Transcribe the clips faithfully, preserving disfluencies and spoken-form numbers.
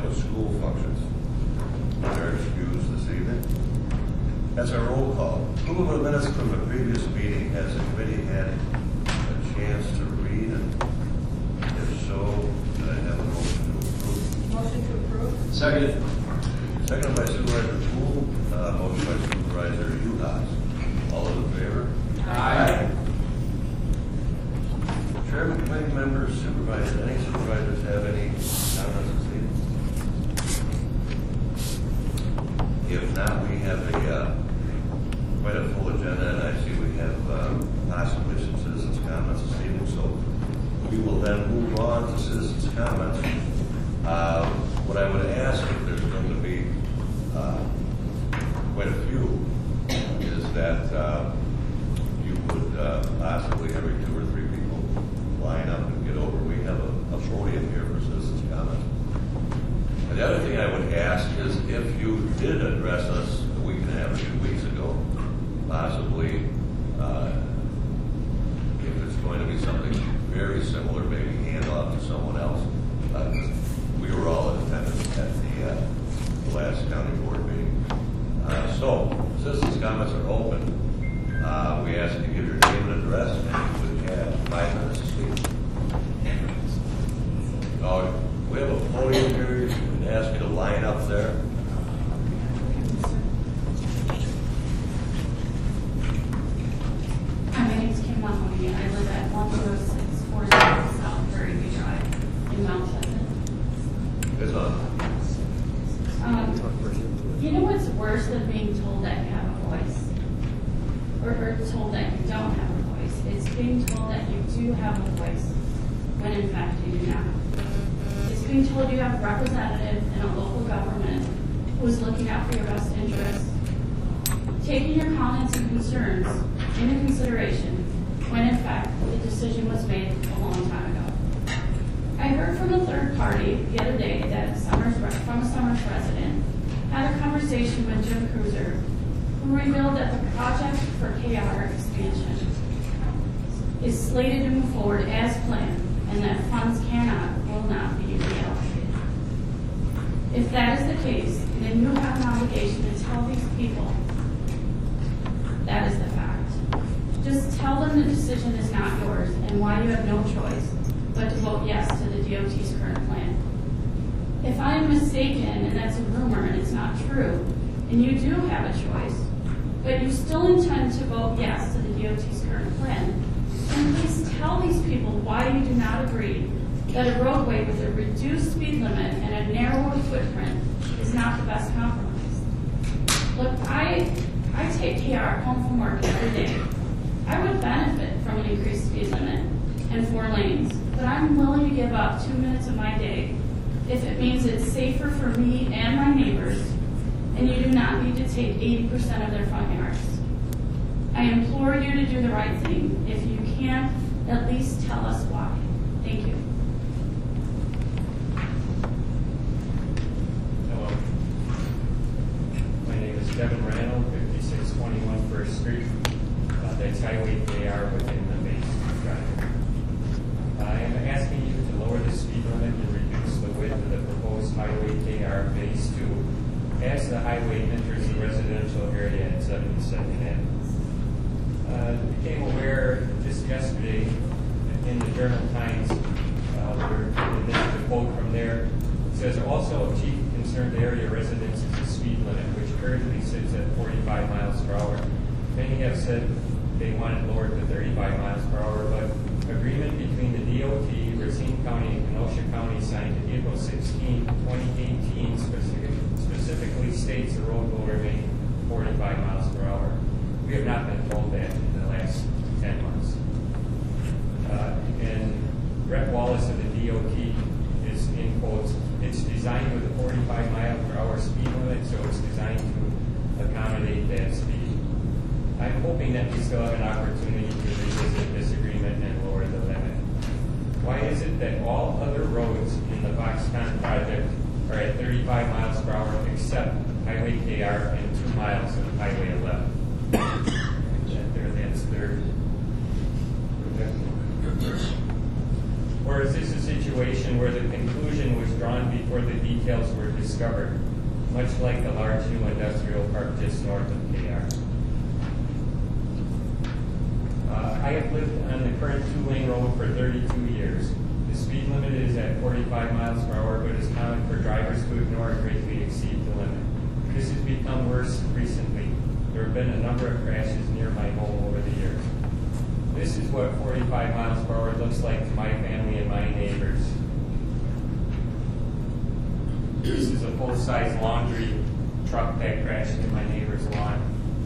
of school functions. They're excused this evening. That's our roll call. Approval of minutes from the previous meeting. Has the committee had a chance to read? And if so, could I have a motion to approve? Motion to approve. Second. Second by Supervisor Poole. Uh, motion by Supervisor Uhas. All those in favor? Aye. Chairman, committee members, supervisors, any supervisors have any comments this evening? If not, we have a uh, quite a full agenda, and I see we have uh, possibly some citizens' comments this evening. So we will then move on to citizens' comments. Uh, what I would ask, if there's going to be uh, quite a few, is that uh, you would uh, possibly every two or three people line up and get over. We have a, a podium here for citizens' comments. And the other thing I would ask is if you did address us a week and a half or two weeks ago, possibly uh, if it's going to be something very similar, maybe hand off to someone else. Uh, we were all in attendance at the, uh, the last county board meeting. Uh, so, citizens' comments are open. Uh, we ask you to give your name and address, and you would have five minutes to speak. Uh, we have a podium here. We can ask you to line up there. Hi, my name is Kim Mahoney. I live at one oh six four zero South Prairie View Drive in Mount Pleasant. It's on. Um, you know what's worse than being told that you have a voice? Or, or told that you don't have a voice? It's being told that you do have a voice when in fact you do not. It's being told you have a representative in a local government who is looking out for your best interests, taking your comments and concerns into consideration when in fact the decision was made a long time ago. I heard from a third party the other day that Summers, from a Summers resident had a conversation with Jim Cruiser, who revealed that the project for K R expansion is slated to move forward as planned and that funds cannot, will not be reallocated. If that is the case, then you have an obligation to tell these people that is the fact. Just tell them the decision is not yours and why you have no choice but to vote yes to the D O T's current plan. If I am mistaken and that's a rumor and it's not true, and you do have a choice, but you still intend to vote yes to the D O T's current plan, then please tell these people why you do not agree that a roadway with a reduced speed limit and a narrower footprint is not the best compromise. Look, I, I take K R home from work every day. I would benefit from an increased speed limit and four lanes, but I'm willing to give up two minutes of my day if it means it's safer for me and my neighbors, and you do not need to take eighty percent of their front yards. I implore you to do the right thing. If you can't, at least tell us why. Thank you. Hello. My name is Kevin Randall, fifty-six twenty-one First Street. Uh, that's Highway K R within the base drive. I am asking you to lower the speed limit and reduce the width of the proposed Highway K R Phase two as the highway enters the residential area at seventy-second Avenue. Uh, became aware just yesterday in the Journal Times, uh, where this is a quote from there. It says, also of chief concerned area residents is the speed limit, which currently sits at forty-five miles per hour. Many have said they want it lowered to thirty-five miles per hour, but agreement between the D O T, Racine County, and Kenosha County signed April sixteenth, twenty eighteen specific, specifically states the road will remain forty-five miles per hour. We have not been told that in the last ten months. Uh, and Brett Wallace of the D O T is in quotes, it's designed with a forty-five mile per hour speed limit, so it's designed to accommodate that speed. I'm hoping that we still have an opportunity to revisit this agreement and lower the limit. Why is it that all other roads in the Foxconn project are at thirty-five miles per hour except Highway K R and two miles of Highway eleven? There, that's third. Or is this a situation where the conclusion was drawn before the details were discovered, much like the large new industrial park just north of K R. Uh, I have lived on the current two-lane road for thirty-two years. The speed limit is at forty-five miles per hour, but it's common for drivers to ignore and greatly exceed the limit. This has become worse recently. There have been a number of crashes near my home over the years. This is what forty-five miles per hour looks like to my family and my neighbors. This is a full-size laundry truck that crashed in my neighbor's lawn.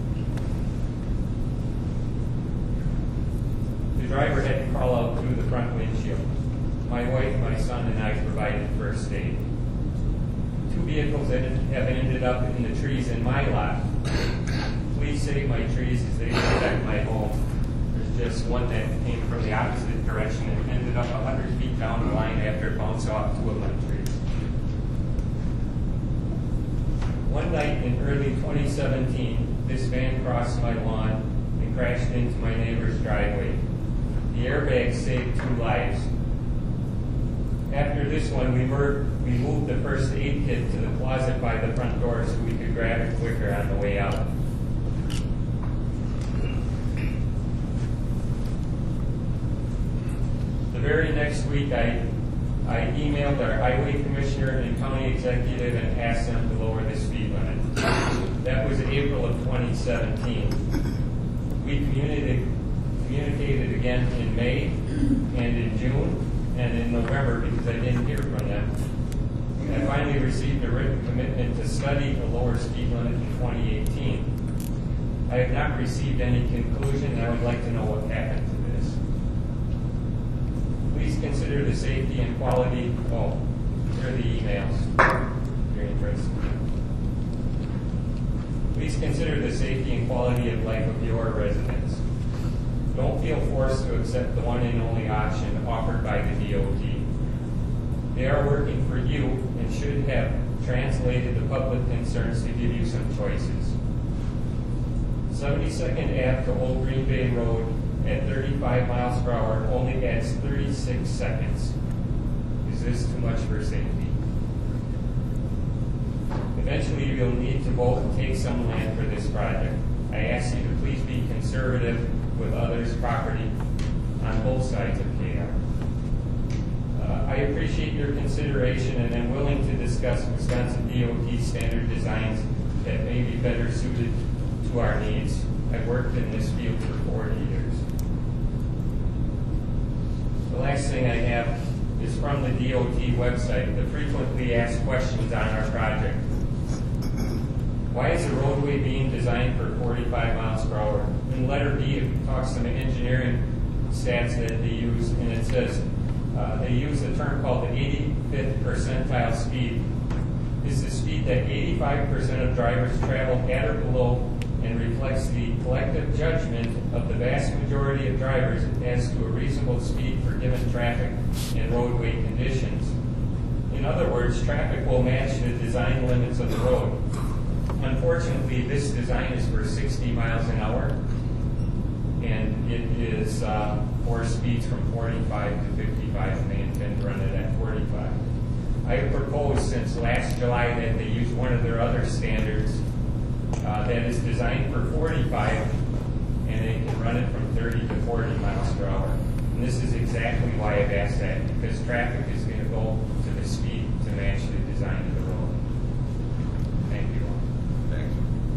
The driver had to crawl out through the front windshield. My wife, my son, and I provided first aid. Two vehicles have ended up in the trees in my lot. Please save my trees as they protect my home. There's just one that came from the opposite direction and ended up one hundred feet down the line after it bounced off two of my trees. One night in early twenty seventeen, this van crossed my lawn and crashed into my neighbor's driveway. The airbag saved two lives. After this one, we, were, we moved the first aid kit to the closet by the front door so we could grab it quicker on the way out. The very next week, I, I emailed our highway commissioner and county executive and asked them to lower the speed limit. That was April of twenty seventeen. We communicated, communicated again in May and in June and in November because I didn't hear from them. I finally received a written commitment to study a lower speed limit in twenty eighteen. I have not received any conclusion, and I would like to know what happened to this. Please consider the safety and quality. Oh, here are the emails. Very interesting. Please consider the safety and quality of life of your residents. Don't feel forced to accept the one and only option offered by the D O T. They are working for you and should have translated the public concerns to give you some choices. seventy-second Avenue to Old Green Bay Road at thirty-five miles per hour only adds thirty-six seconds. Is this too much for safety? Eventually, you'll need to both take some land for this project. I ask you to please be conservative with others' property on both sides of K R. Uh, I appreciate your consideration and am willing to discuss Wisconsin D O T standard designs that may be better suited to our needs. I've worked in this field for forty years. The last thing I have is from the D O T website, the frequently asked questions on our project. Why is the roadway being designed for forty-five miles per hour? In letter B, it talks some engineering stats that they use, and it says uh, they use a term called the eighty-fifth percentile speed. This is the speed that eighty-five percent of drivers travel at or below and reflects the collective judgment of the vast majority of drivers as to a reasonable speed for given traffic and roadway conditions. In other words, traffic will match the design limits of the road. Unfortunately, this design is for sixty miles an hour, and it is uh, four speeds from forty-five to fifty-five, and they intend to run it at forty-five. I have proposed since last July that they use one of their other standards uh, that is designed for forty-five, and they can run it from thirty to forty miles per hour. And this is exactly why I've asked that, because traffic is going to go to the speed to match the design of the road. Thank you. Thanks.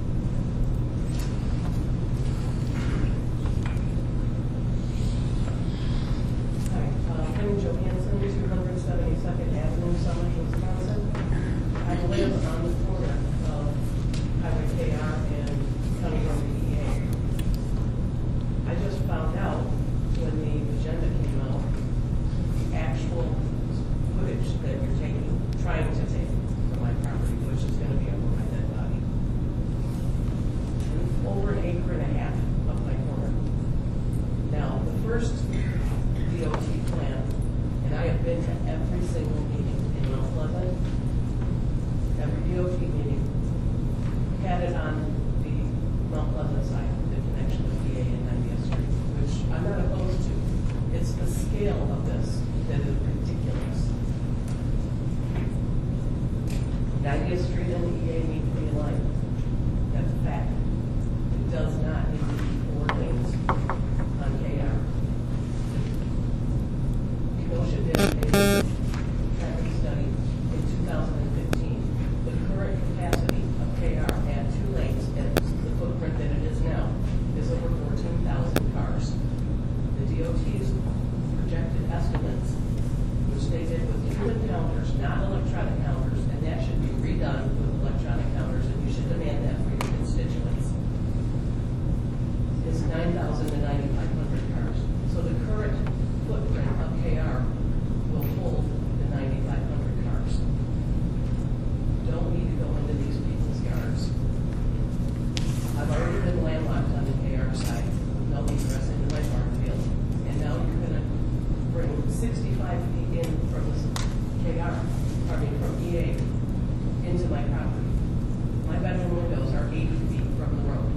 Hi, uh, I'm Johansson, two hundred seventy-second Avenue, Summit, Wisconsin. I live on the corner of Highway K R and County Road E A. I just found out when the agenda came out, actual footage ninetieth Street and the E A need to be aligned. That's a fact. It does not need to be four lanes on K R. Kenosha did a traffic study in two thousand fifteen. The current capacity of K R at two lanes at the footprint that it is now is over fourteen thousand cars. The D O T's projected estimates, which they did with human counters, not electronic counters, and that should be redone with electronic counters, and you should demand that for your constituents, is nine thousand to ninety-five hundred cars. So the current footprint of K R will hold the ninety-five hundred cars. Don't need to go into these people's yards. I've already been landlocked on the K R side, no egress into my farm field, and now you're going to bring sixty-five feet in from this K R, I mean from E A, into my property. My bedroom windows are eighty feet from the road.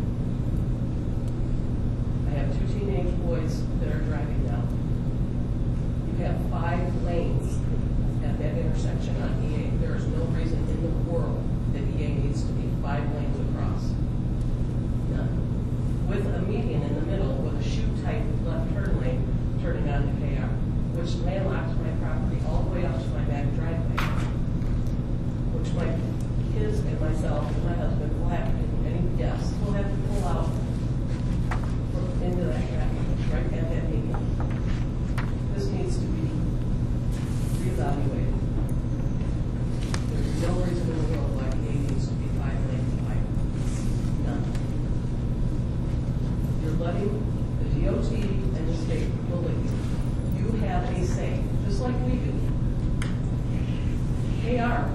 I have two teenage boys that are driving now. You have five lanes at that intersection on E A. There is no reason in the world that E A needs to be five lanes across. None. With a median in the middle with a chute-type left turn lane turning onto K R, which landlocks my property all the way up to my back driveway, which my kids and myself and my husband will have to, any guests will have to pull out from- into that traffic right at that median. This needs to be reevaluated. There's no reason in the world why E A needs to be five lanes wide. None. You're letting the D O T and the state bully you. You have a say, just like we do. K R,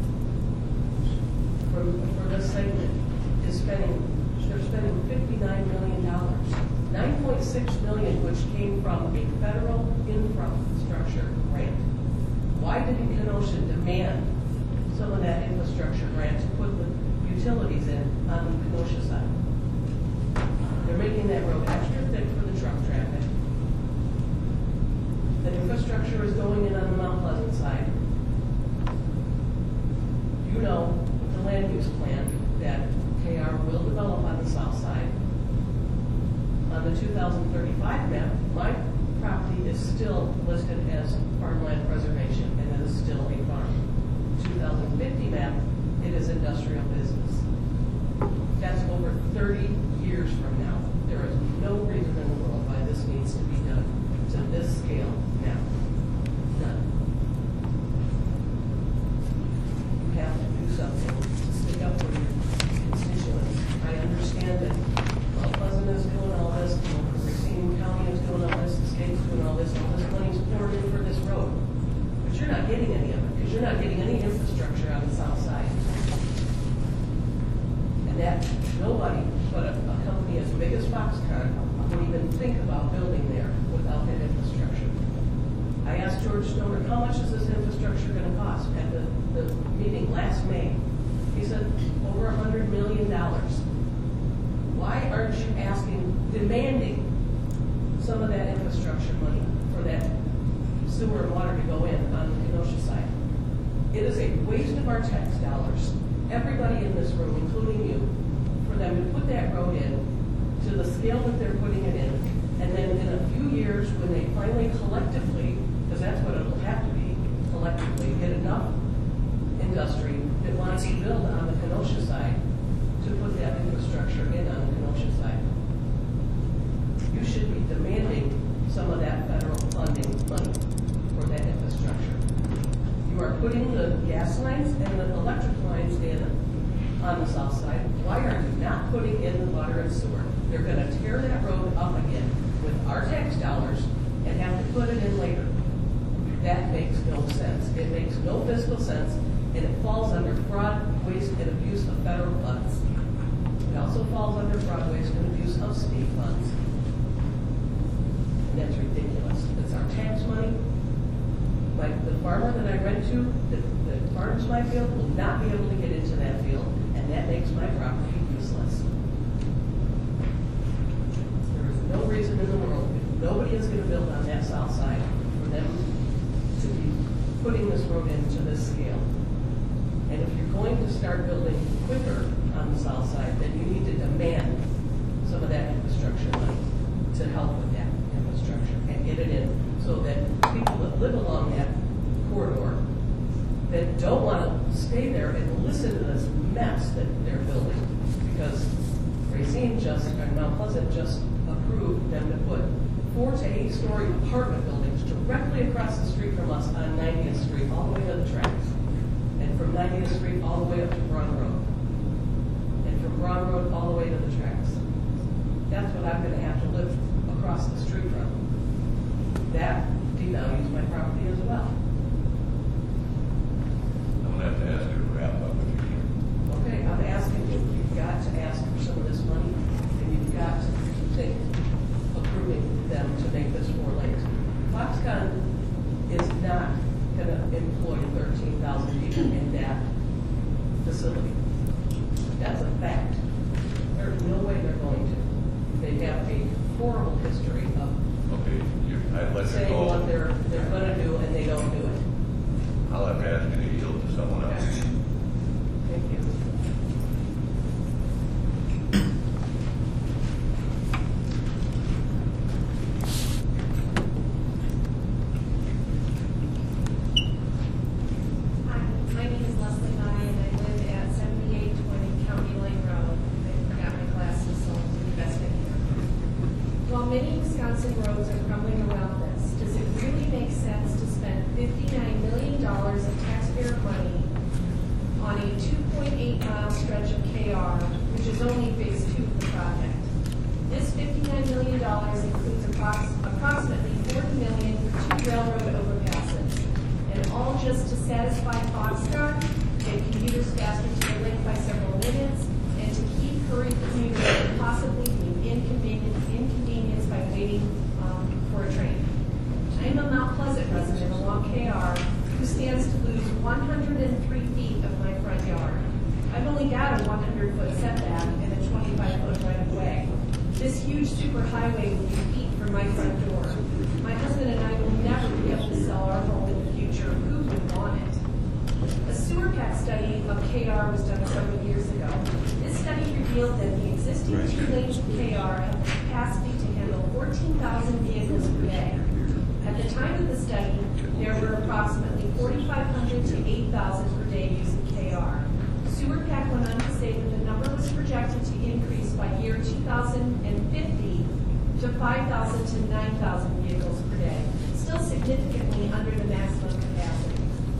for, for this segment, is spending, they're spending fifty-nine million dollars. nine point six million dollars, which came from a federal infrastructure grant. Why didn't Kenosha demand some of that infrastructure grant to put the utilities in on the Kenosha side? They're making that road extra thick for the truck traffic. The infrastructure is going in on the Mount Pleasant side. You know the land use plan that K R will develop on the south side. On the two thousand thirty-five map, my property is still listed as farmland preservation, and it is still a farm. two thousand fifty map, it is industrial business. That's over thirty years from now. There is no reason in the world why this needs to be done to this scale now. None. You have to do something to stick up for your constituents. I understand that Mount Pleasant is doing all this, Racine County is doing all this, the state's doing all this, all this money's poured in for this road. But you're not getting any of it, because you're not getting any infrastructure on the south side. And that nobody but a, a company as big as Foxconn would even think about building there without that infrastructure. I asked George Stoner, how much is this infrastructure going to cost at the, the meeting last May? He said, over one hundred million dollars. Why aren't you asking, demanding some of that infrastructure money for that sewer and water to go in on the Kenosha side? It is a waste of our tax dollars, everybody in this room, including you, for them to put that road in to the scale that they're putting it in, and then in a few years, when they finally collectively, because that's what it'll have to be, collectively, get enough industry that wants to build on the Kenosha side to put that infrastructure in on the Kenosha side. You should be demanding some of that federal funding money for that infrastructure. You are putting the gas lines and the electric lines in on the south side. Why are you not putting in the water and sewer? They're going to tear that road up again with our tax dollars and have to put it in later. That makes no sense. It makes no fiscal sense, and it falls under fraud, waste, and abuse of federal funds. It also falls under fraud, waste, and abuse of state funds. And that's ridiculous. It's our tax money. Like the farmer that I rent to, that, that farms my field, will not be able to get into that field, and that makes my property useless. There is no reason in the world, if nobody is going to build on that south side, for them to be putting this road into this scale. And if you're going start building quicker on the south side, then you need to demand some of that infrastructure money to help with that infrastructure and get it in so that people that live along that corridor that don't want to stay there and listen to this mess that they're building, because Racine just, or Mount Pleasant just approved them to put four to eight story apartment buildings directly across the street from us on ninetieth street, all the way to the tracks. And from ninetieth street all the way up to Brown Road. And from Brown Road all the way to the tracks. That's what I'm gonna have to live across the street from. That devalues my property as well. I'm gonna have to ask you to wrap up if you can. Okay, I'm asking you, you've got to ask for some of this money, and you've got to think approving them to make this four lanes. Foxconn is not gonna employ thirteen thousand people in that facility. That's a fact. There's no way they're going to. They have a horrible history of Okay, you, I'd let you saying go. what they're, they're gonna do and they don't do it. I'll have to ask you to yield to someone else. Thank you. Hi, my name is Leslie Nye, and I live at seventy-eight twenty County Lane Road. I forgot my glasses, so I'll do the best I can. While many Wisconsin roads are crumbling around us, does it really make sense to spend fifty-nine million dollars of taxpayer money on a two point eight mile stretch of K R, which is only phase two of the project? This fifty-nine million dollars includes approx- approximately forty million dollars for two railroad overpasses, and all just to satisfy Foxconn, get commuters faster to the link by several minutes, and to keep hurried commuters from possibly being inconvenienced, inconvenienced by waiting um, for a train. I am a Mount Pleasant resident along K R who stands to lose one hundred three feet of my front yard. I've only got a one hundred foot setback and a twenty-five foot right of way. This huge superhighway will be feet from my front door. My husband and I will never be able to sell our home in the future. Who would want it? A sewer pack study of K R was done several years ago. This study revealed that the existing two lanes of K R have the capacity to handle fourteen thousand vehicles per day. At the time of the study, there were approximately forty-five hundred to eight thousand per day using K R. Sewer pack went on to say that the number was projected to increase by year two thousand fifty to five thousand to nine thousand vehicles per day, still significantly under the maximum capacity.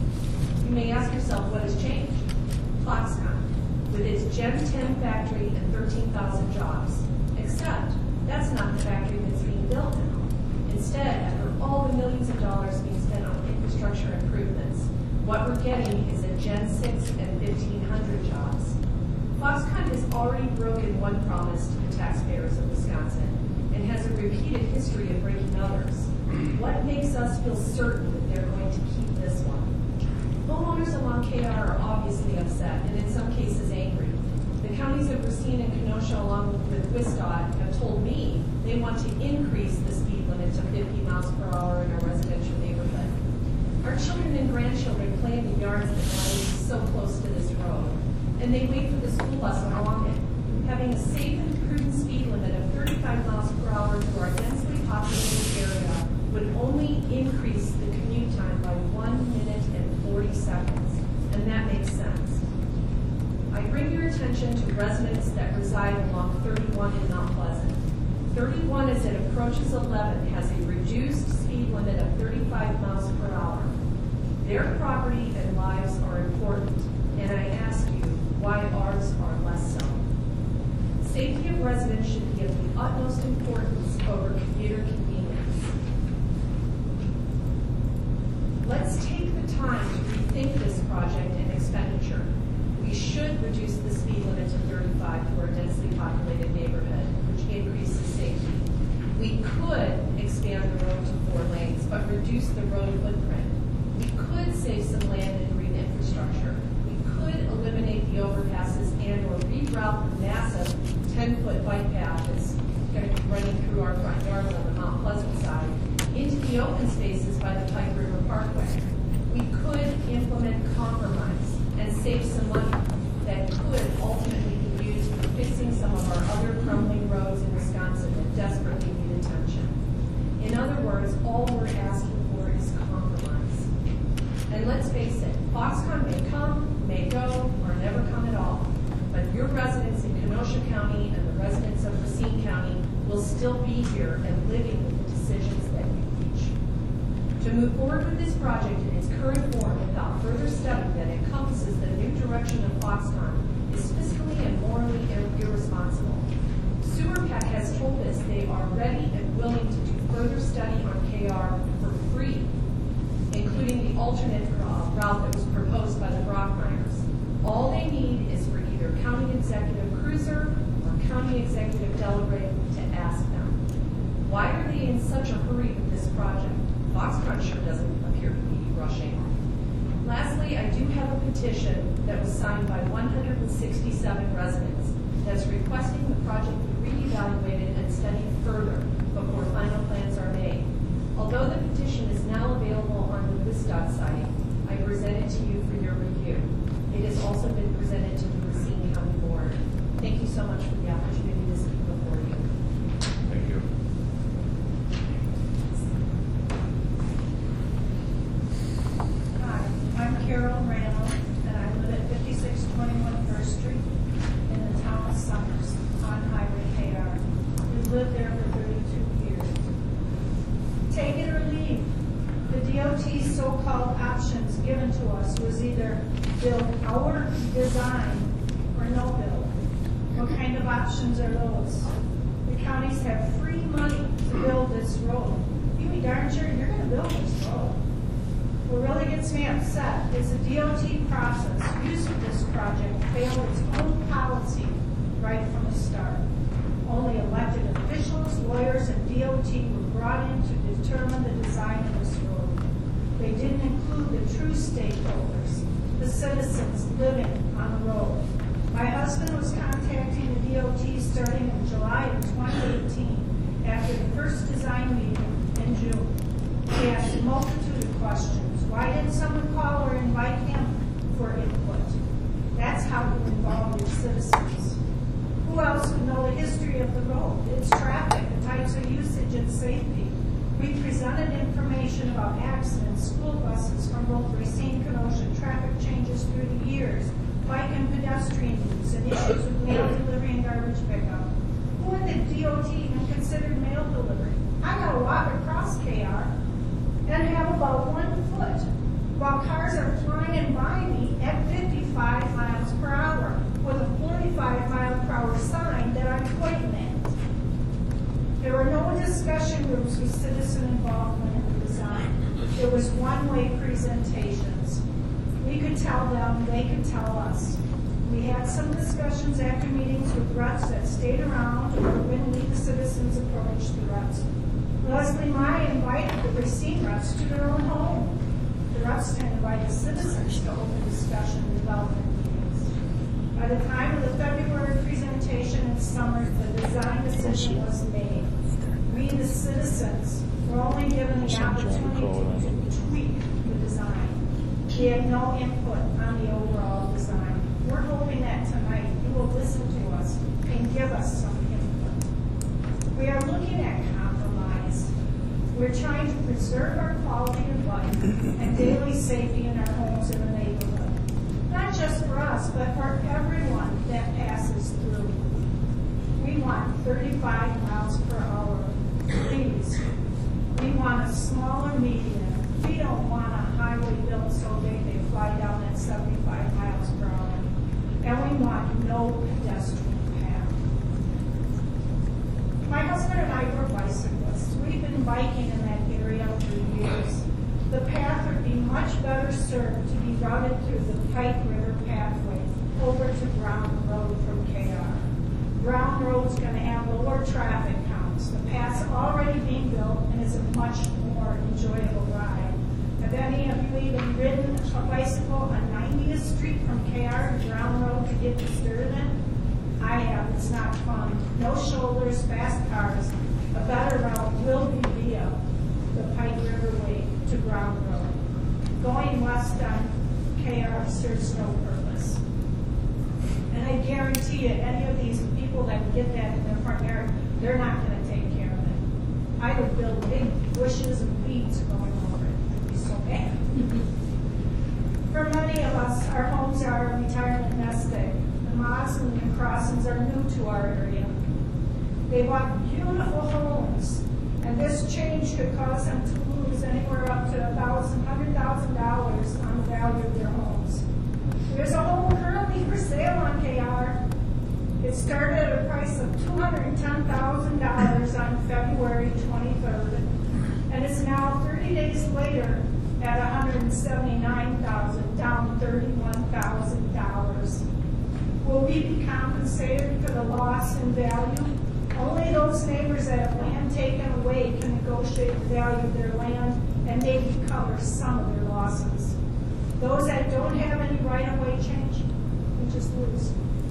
You may ask yourself, what has changed? Foxconn, with its Gen ten factory and thirteen thousand jobs. Except, that's not the factory that's being built now. Instead, after all the millions of dollars being spent on infrastructure improvements, what we're getting is a Gen six and fifteen hundred jobs. Foxconn has already broken one promise to the taxpayers of Wisconsin and has a repeated history of breaking others. What makes us feel certain that they're going to keep this one? Homeowners along K R are obviously upset and in some cases angry. The counties of Racine and Kenosha, along with WisDOT, have told me they want to increase the speed limit to fifty miles per hour in a residential neighborhood. Our children and grandchildren play in the yards that lie so close to this road, and they wait for the school bus along it. Having a safe and prudent speed limit of thirty-five miles per hour through our densely populated area would only increase the commute time by one minute and forty seconds, and that makes sense. I bring your attention to residents that reside along thirty-one in Mount Pleasant. thirty-one, as it approaches eleven, has a reduced speed limit of thirty-five miles per hour. Their property and lives are important, and I ask you, why ours are less so? Safety of residents should be of the utmost importance over commuter convenience. Let's take the time to rethink this project and expenditure. We should reduce the speed limit to thirty-five for a densely populated neighborhood, which increases safety. We could expand the road to four lanes, but reduce the road footprint. We could save some land and green infrastructure. We could eliminate the overpasses and or reroute the massive ten-foot bike path that's going to be running through our front yard on the Mount Pleasant side into the open spaces by the Pike River Parkway. We could implement compromise and save some money. that could ultimately be used for fixing some of our other crumbling roads in Wisconsin that desperately need attention. In other words, all we're asking for is compromise. And let's face it, Foxconn may come, may go, or never come at all. But your residents in Kenosha County and the residents of Racine County will still be here and living with the decisions that you reach. To move forward with this project in its current form without further study that encompasses the new direction of Foxconn is fiscally and morally ir- irresponsible. SewerPac has told us they are ready and willing to do further study on K R for free, including the alternate uh, route that was proposed by the Brockmeyers. All they need is for either County Executive Cruiser or County Executive Delaware to ask them. Why are they in such a hurry with this project? Foxconn sure doesn't appear to be rushing. Lastly, I do have a petition that was signed by one hundred sixty-seven residents that's requesting the project be reevaluated and studied further before final plans are made. Although the petition is now available on the WisDOT site, I present it to you for your review. It has also been presented to the Racine County Board. Thank you so much for the opportunity to speak before you. Thank you. Hi, I'm Carol Randall, and I live at fifty-six twenty-one First Street in the town of Summers on Highway K R. We've lived there for thirty-two years. Take it or leave. The D O T's so-called options given to us was either build our design or no build. What kind of options are those? The counties have free money to build this road. You be darn sure you're going to build this road. What really gets me upset is the D O T process used for this project failed its own policy right from the start. Only elected officials, lawyers, and D O T were brought in to determine the design of this road. They didn't include the true stakeholders, the citizens living on the road. My husband was contacting the D O T starting in July of twenty eighteen after the first design meeting in June. He asked a multitude of questions. Why didn't someone call or invite him for input? That's how you involve your citizens. Who else would know the history of the road, its traffic, the types of usage and safety? We presented information about accidents, school buses from both Racine, Kenosha, traffic changes through the years, bike and pedestrian use, and issues with mail delivery and garbage pickup. Who in the D O T even considered mail delivery? I gotta walk across K R and have about one foot while cars are flying by me at fifty-five miles per hour with a forty-five mile per hour sign that I'm pointing at. There were no discussion groups with citizen involvement in the design. It was one-way presentations. We could tell them, they could tell us. We had some discussions after meetings with reps that stayed around or when we, the citizens, approached the reps. Leslie Mai invited the Racine reps to their own home. The reps can invite the citizens to open discussion and development meetings. By the time of the February presentation in summer, the design decision was made. We, the citizens, were only given the opportunity to tweak the design. We had no input on the overall design. We're hoping that tonight you will listen to us and give us some input. We are looking at compromise. We're trying to preserve our quality of life and daily safety in our homes in the neighborhood. Not just for us, but for everyone that passes through. We want thirty-five miles per hour. Please. We want a smaller median. We don't want a highway built so big they fly down at seventy-five miles per hour. And we want no pedestrian path. My husband and I were bicyclists. We've been biking in that area for years. The path would be much better served to be routed through the Pike River pathway over to Brown Road from K R. Brown Road's going to have lower traffic counts. The path's already being built and is a much more enjoyable ride. Have any of you even ridden a bicycle on ninetieth Street from K R to Brown Road to get to Sturtevant? I have. It's not fun. No shoulders, fast cars. A better route will be via the Pike River Way to Brown Road. Going west on K R serves no purpose. guarantee you, any of these people that get that in their front yard, they're not gonna take care of it. I would build big bushes and weeds going over it. It'd be so bad. For many of us, our homes are a retirement nest egg. The Moss and the Crossings are new to our area. They want beautiful homes, and this change could cause them to lose anywhere up to a thousand, hundred thousand dollars on the value of their homes. There's a home currently for sale on K R. It started at a price of two hundred ten thousand dollars on February twenty-third, and is now thirty days later at one hundred seventy-nine thousand dollars, down thirty-one thousand dollars. Will we be compensated for the loss in value? Only those neighbors that have land taken away can negotiate the value of their land and maybe cover some of their losses. Those that don't have any right-of-way change, we just lose.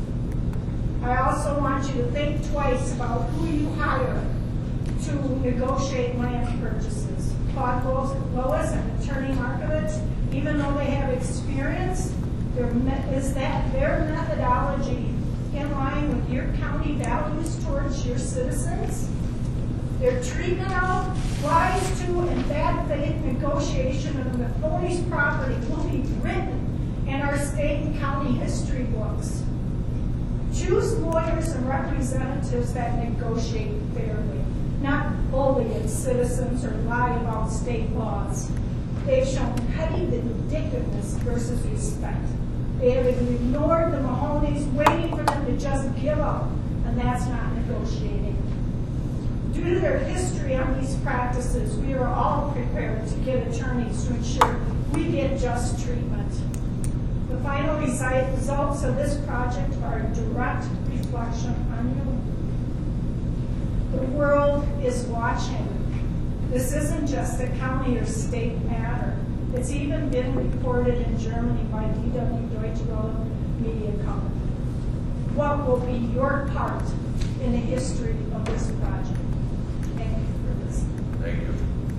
I also want you to think twice about who you hire to negotiate land purchases. Claude Lois and Attorney Markovitz, even though they have experience, is that their methodology in line with your county values towards your citizens? Their treatment of rise to and bad faith negotiation of the Foley's property will be written in our state and county history books. Choose lawyers and representatives that negotiate fairly, not bully its citizens or lie about state laws. They've shown petty vindictiveness versus respect. They have ignored the Mahoney's, waiting for them to just give up, and that's not negotiating. Due to their history on these practices, we are all prepared to get attorneys to ensure we get just treatment. The final results of this project are a direct reflection on you. The world is watching. This isn't just a county or state matter. It's even been reported in Germany by D W Deutsche Welle Media Company. What will be your part in the history of this project? Thank you for listening. Thank you.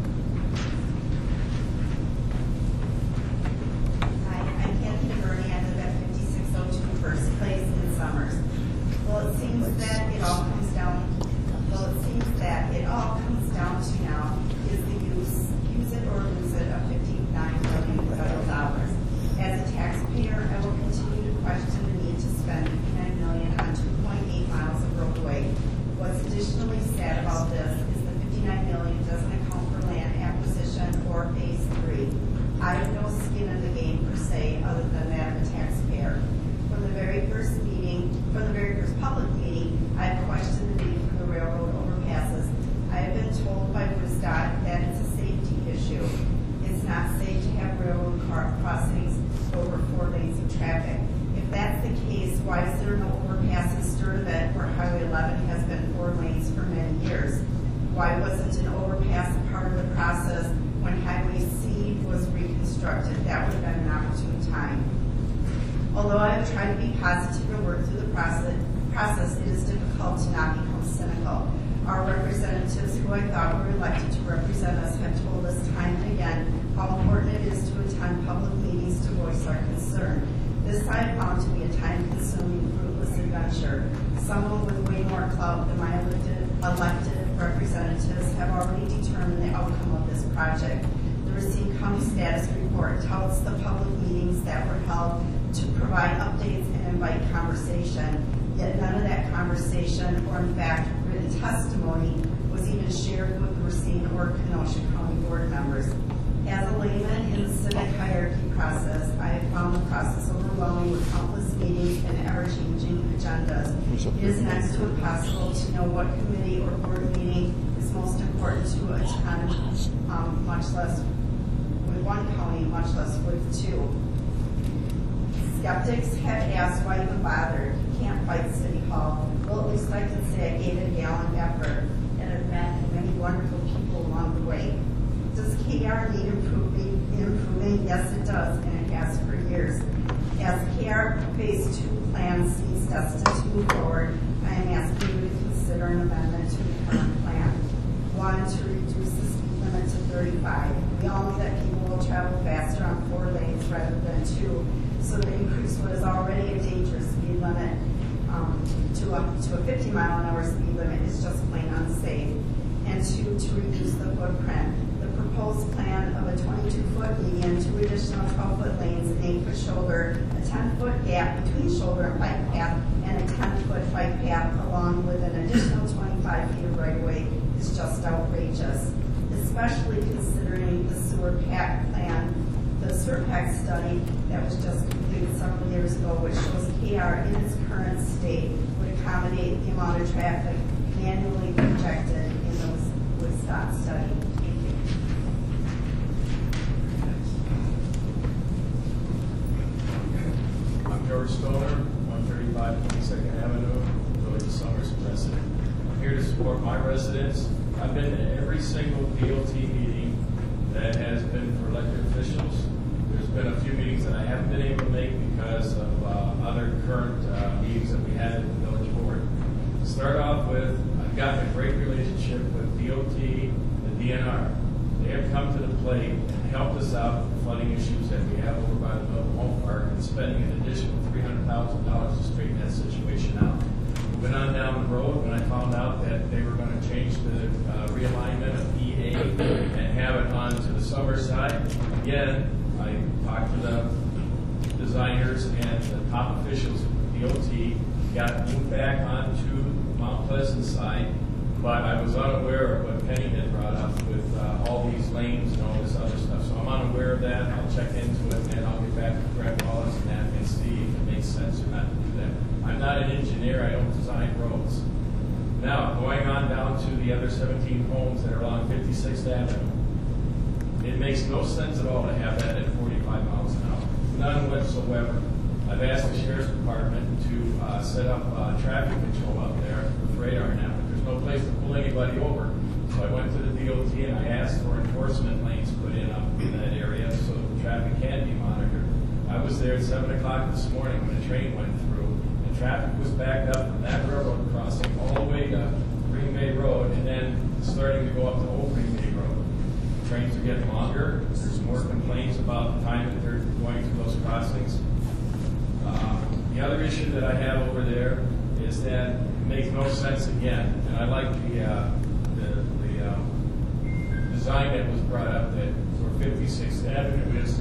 Hi, I'm Kathy DeBernie. I live at fifty-six oh two First Place in Summers. Well, it seems that it all comes down. Well, it seems that it all comes down to now is the use, use it or lose it of fifty-nine million federal dollars. As a taxpayer, I will continue to question the need to spend fifty-nine million on two point eight miles of roadway. What's additionally sad about this is the fifty-nine million doesn't account for land acquisition or phase three. I have no skin in the game per se, other than that of a taxpayer. From the very first meeting, from the very first public meeting, I have questioned the need for the railroad overpasses. I have been told by Bruce Scott that it's a safety issue. It's not safe to have railroad car crossings over four lanes of traffic. If that's the case, why is there no overpass in Sturtevant where Highway eleven has been four lanes for many years? Why wasn't an overpass a part of the process when Highway C was reconstructed? That would have been an opportune time. Although I have tried to be positive and work through the process, process, it is difficult to not become cynical. Our representatives, who I thought were elected to represent us, have told us time and again how important it is to attend public meetings to voice our concern. This I have found to be a time-consuming, fruitless adventure. Someone with way more clout than my elected, elected representatives have already determined the outcome of this project. The Racine County Status Report touts the public meetings that were held to provide updates and invite conversation, yet none of that conversation, or in fact, written testimony, was even shared with the Racine or Kenosha County board members. As a layman in the civic hierarchy process, I have found the process overwhelming with countless meetings and ever-changing agendas. It is next to impossible to know what committee or board meeting is most important to attend, um, much less with one county, much less with two. Skeptics have asked why even bother. You can't fight City Hall. Well, at least I can say I gave it a gallant effort and have met many wonderful people along the way. Does K R need improving? improving? Yes, it does, and it has for years. As K R Phase two plan seems destined to move forward, I am asking you to consider an amendment to the current plan. One, to reduce the speed limit to thirty-five. We all know that people will travel faster on four lanes rather than two, so to increase what is already a dangerous speed limit um, to up to a fifty mile an hour speed limit is just plain unsafe. And two, to reduce the footprint. The proposed plan of a twenty-two foot median, two additional twelve foot lanes, an eight foot shoulder, a ten foot gap between shoulder and bike path, and a ten foot bike path along with an additional twenty-five feet of right of way is just outrageous, especially considering the sewer pack plan, the sewer pack study that was just completed several years ago, which shows K R in its current state would accommodate the amount of traffic manually projected in those Woodstock study. Thank you. I'm George Stoner, one thirty-five twenty-second Avenue, Village of Summers resident. I'm here to support my residents. I've been to every single D O T meeting that has been for elected officials. There's been a few meetings that I haven't been able to make because of uh, other current uh, meetings that we had at the village board. To start off with, I've gotten a great relationship with D O T and D N R. They have come to the plate and helped us out with the flooding issues that we have over by the Middle Home Park and spending an additional three hundred thousand dollars to straighten that situation out. Moving on down the road, when I found out that they were going to change the uh, realignment of E A and have it on to the summer side, again, I talked to the designers and the top officials of D O T, got moved back onto Mount Pleasant side, but I was unaware of what Penny had brought up with uh, all these lanes and all this other stuff. So I'm unaware of that. I'll check into it and I'll get back to Greg Wallace and that and see if it makes sense or not to do that. I'm not an engineer. I don't design roads. Now, going on down to the other seventeen homes that are along fifty-sixth Avenue, it makes no sense at all to have that at forty-five miles an hour. None whatsoever. I've asked the Sheriff's Department to uh, set up uh, traffic control up there with radar now, but there's no place to pull anybody over. So I went to the D O T and I asked for enforcement lanes put in up in that area so the traffic can be monitored. I was there at seven o'clock this morning when the train went through, and traffic was backed up from that railroad crossing all the way to Green Bay Road and then starting to go up to Old Green Bay Road. Trains are getting longer. There's more complaints about the time that they're going through those crossings. Um, the other issue that I have over there is that it makes no sense again, and I like the uh, the, the um, design that was brought up that for fifty-sixth Avenue is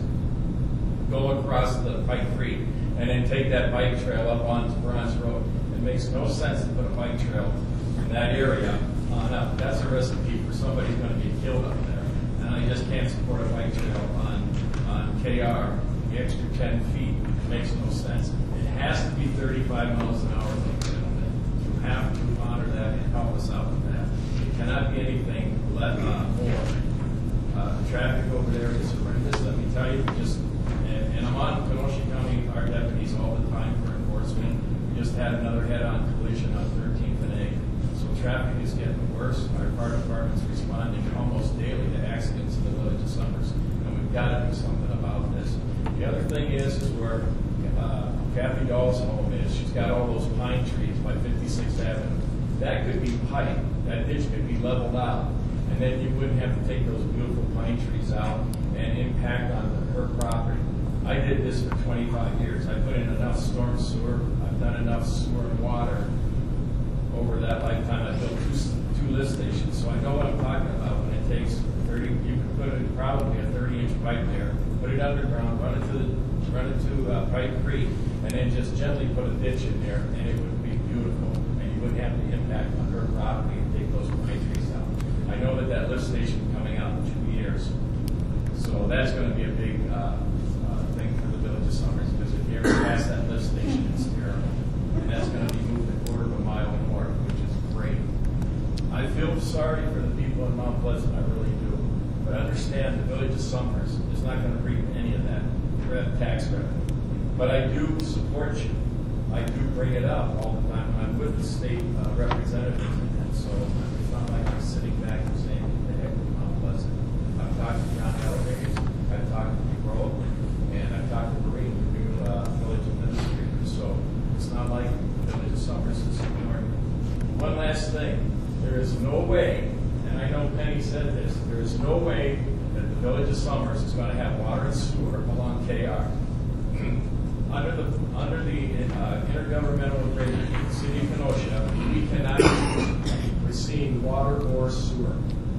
go across the Pike Creek and then take that bike trail up onto Bronze Road. It makes no sense to put a bike trail in that area on up. That's a recipe for somebody's going to be killed up there. And I just can't support a bike trail on, on K R. The extra ten feet makes no sense. It has to be thirty-five miles an hour, ladies and gentlemen. You have to honor that and help us out with that. It cannot be anything let, uh, more. Uh, the traffic over there is horrendous. Let me tell you, we just, and, and I'm on Kenosha County, our deputies all the time for enforcement. We just had another head-on collision on thirteenth and A. So traffic is getting worse. Our fire department's responding almost daily to accidents in the Village of Summers, and we've got to do something about this. The other thing is, is where uh, Kathy Dahl's home is. She's got all those pine trees by fifty-sixth Avenue. That could be piped. That ditch could be leveled out, and then you wouldn't have to take those beautiful pine trees out and impact on the, her property. I did this for twenty-five years. I put in enough storm sewer. I've done enough sewer and water over that lifetime. I built two, two lift stations, so I know what I'm talking about when it takes thirty. You can put it, probably a thirty inch pipe there, put it underground, run it to the, run it to uh, Pipe Creek, and then just gently put a ditch in there, and it would be beautiful, and you wouldn't have the impact on her property and take those pine trees out. I know that that lift station is coming out in two years, so that's going to be a big uh, uh, thing for the Village of Summers, because if you ever pass that lift station, it's terrible, and that's going to be moved a quarter of a mile north, which is great. I feel sorry for the people in Mount Pleasant, I really do, but understand the Village of Summers is not going to reap any of that tax revenue. But I do support you. I do bring it up all the time when I'm with the state uh, representatives, and so it's not like I'm sitting back and saying, "What the heck with Mount Pleasant?" I've talked to John Alvarez, I've talked to Monroe, and I've talked to Maureen, the new uh, village administrator. So it's not like the Village of Summers is ignoring it. One last thing: there is no way, and I know Penny said this, there is no way that the Village of Summers is going to have water and sewer along K R. Under the under the uh, intergovernmental agreement, the City of Kenosha your sewer.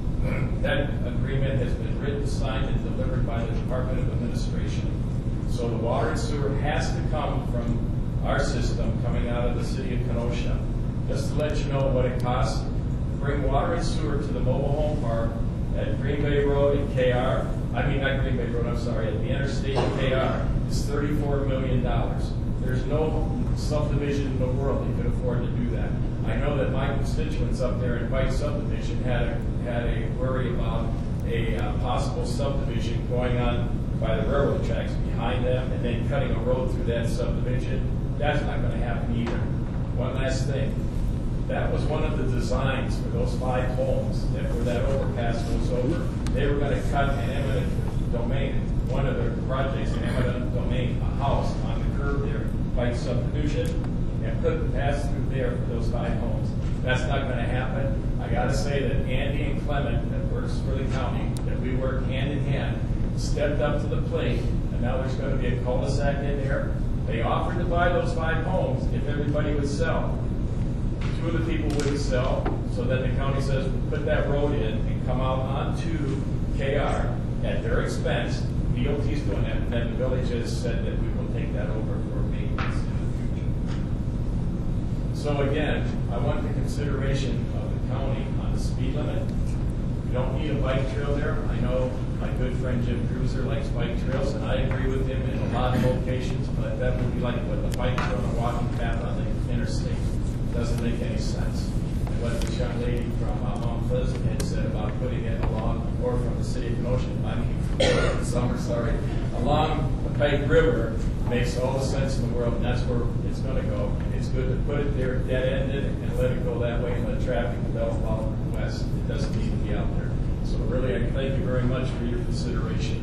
That agreement has been written, signed, and delivered by the Department of Administration. So the water and sewer has to come from our system coming out of the city of Kenosha. Just to let you know what it costs, to bring water and sewer to the mobile home park at Green Bay Road and K R, I mean not Green Bay Road, I'm sorry, at the interstate in K R, is thirty-four million dollars. There's no subdivision in the world that could afford to do that. I know that my constituents up there in White subdivision had a, had a worry about a uh, possible subdivision going on by the railroad tracks behind them and then cutting a road through that subdivision. That's not going to happen either. One last thing. That was one of the designs for those five homes that where that overpass goes over. They were going to cut an eminent domain, one of their projects, an eminent domain, a house on the curb there, White subdivision, and put the pass through there for those five homes. That's not going to happen. I got to say that Andy and Clement, that works for the county, that we work hand in hand, stepped up to the plate, and now there's going to be a cul-de-sac in there. They offered to buy those five homes if everybody would sell. Two of the people wouldn't sell, so then the county says, put that road in and come out onto K R at their expense. D O T's doing that, and then the village has said that we will take that over for maintenance in the future. So again, I want the consideration of the county on the speed limit. You don't need a bike trail there. I know my good friend Jim Cruiser likes bike trails, and I agree with him in a lot of locations, but that would be like what the bike trail and a walking path on the interstate. Doesn't make any sense. And what this young lady from uh, Mount Pleasant had said about putting it along, or from the city of Kenosha, I mean, from Summer, sorry, along the Pike River makes all the sense in the world, and that's where it's going to go. It's good to put it there dead-ended and let it go that way and let traffic develop out west. It doesn't need to be out there. So really, I thank you very much for your consideration.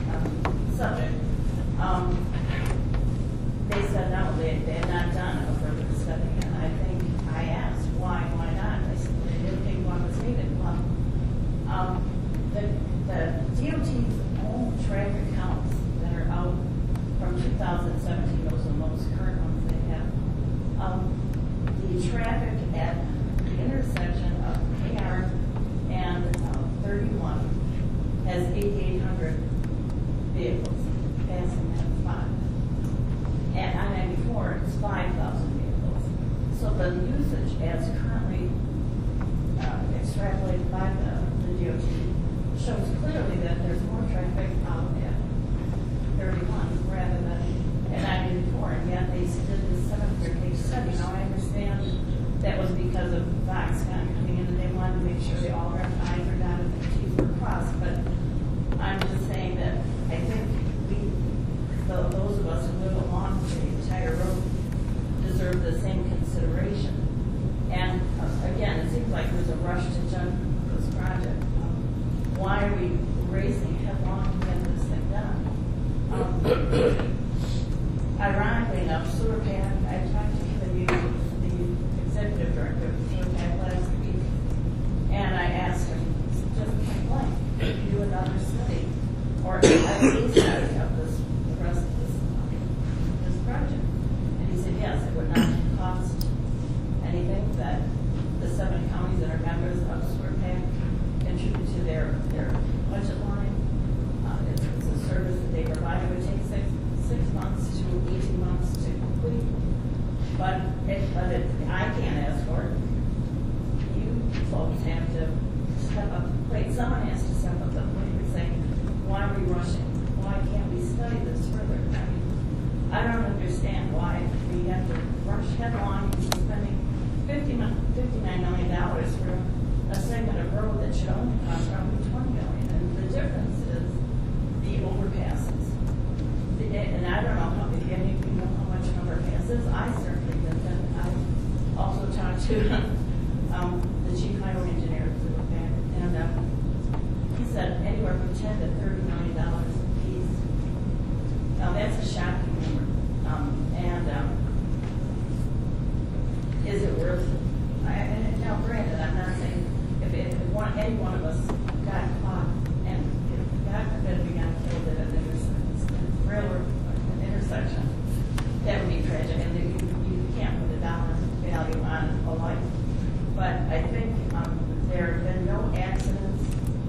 Um, they said no, they, they had not done a vehicles passing that spot. At I ninety-four, it's five thousand vehicles. So the usage as currently uh, extrapolated by the, the D O T shows clearly that there's more traffic out at thirty-one rather than at I ninety-four, and yet they did this seven hundred page study. Now I understand that was because of Foxconn coming in and they wanted to make sure they all their I's are dotted and T's were crossed, but I'm just saying that I think we, the, those of us who live along the entire road deserve the same consideration. And uh, again, it seems like there's a rush to jump this project. Um, why are we racing headlong to get this thing done? Um, ironically enough, Sewer Pack, I talked to the, the executive director of Sewer Pack last week, and I asked him, just point blank, if you do another study, or at least study of this, the rest of this, um, this project. And he said, yes, it would not cost anything, that the seven counties that are members of Sewer Pack contribute to their, their budget line. Uh, it's, it's a service that they provide. It would take six, six months to eighteen months to complete. But it, but it, I can't ask for it. You folks have to step up. Wait, someone has to step up the plate and say, why are we rushing? Why can't we study this further? I mean, I don't understand why we have to rush headlong into spending fifty-nine million dollars for a segment of road that should only cost probably twenty million dollars. And the difference is the overpasses. The, and I don't know how many, any of you know how much an overpass is. I certainly didn't. And I also talked to um, the chief highway engineer of Sewer Pack, and um, he said anywhere from ten to thirty million dollars a piece. Now that's a shocking number. Um, and um, is it worth? I, and now, granted, I'm not saying if, it, if one, any one of us got caught and if God forbid we got killed at an intersection, railroad an intersection, that would be tragic, and you, you can't put a dollar value on a life. But I think um, there have been no accidents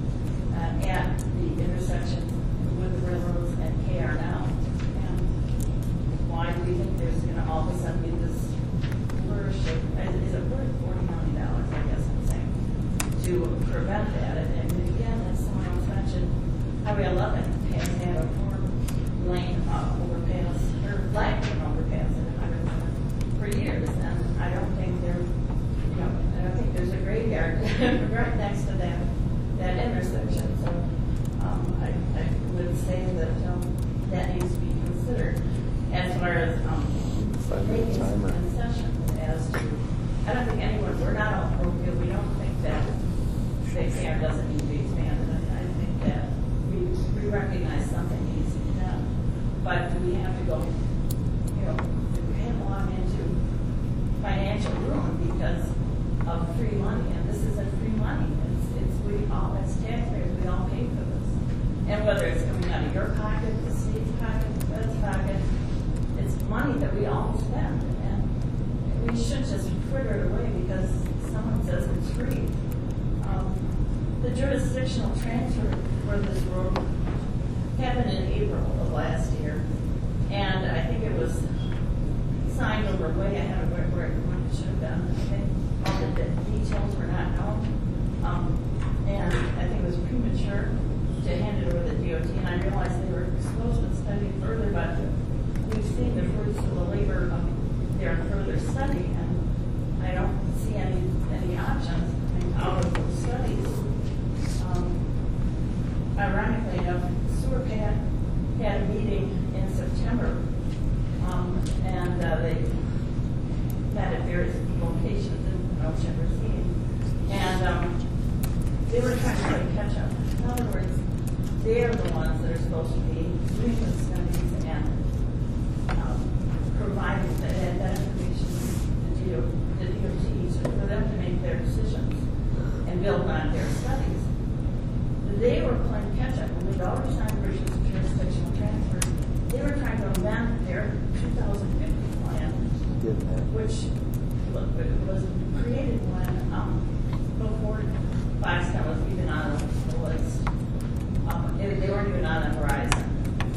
uh, at the intersection with the railroads and K R now. And why do we think there's going to all of a sudden be this flourish of, is it worth forty million dollars, I guess I'm saying, to prevent that? And, and again, as someone else mentioned, Highway eleven has had a four lane uh, overpass, or lack of an overpass in Highway eleven for years. And I don't think there, you know, I don't think there's a graveyard right next to that, that intersection. So um, I, I would say that um, that needs to be considered. As far as um, making some concessions as to, I don't think anyone, we're not all parochial, we don't think that K R doesn't need to be expanded. I, I think that we, we recognize something needs to be done. But do we have to go, you know, headlong into financial ruin because of free money? And this isn't free money. It's, it's we all, as taxpayers, we all pay for this. And whether it's coming out of your pocket, the state's pocket, the Fed's pocket, it's money that we all spend, and we should just fritter it away because someone says it's free. Um, the jurisdictional transfer for this road happened in April of last year, and I think it was signed over way ahead of where, where it should have been. I think all the details were not known, um, and I think it was premature to hand it over to the D O T, and I realized they were supposed to study further, but we've seen the fruits of the labor of their further study, and I don't see any any options coming out of those studies. Um, ironically enough, Sewer Pack had a meeting in September, um, and uh, they met at various locations in Ocean Racine, and um, they were trying to play catch up. In other words, they're the ones that are supposed to be doing the studies and um, providing that, that information to the D O T for them to make their decisions and build on their studies. They were playing catch up, and we'd already signed versions of jurisdictional transfer. They were trying to amend their two thousand fifty plan, which was created when um, before Foxconn was even on the list. Um, they, they weren't even on the horizon.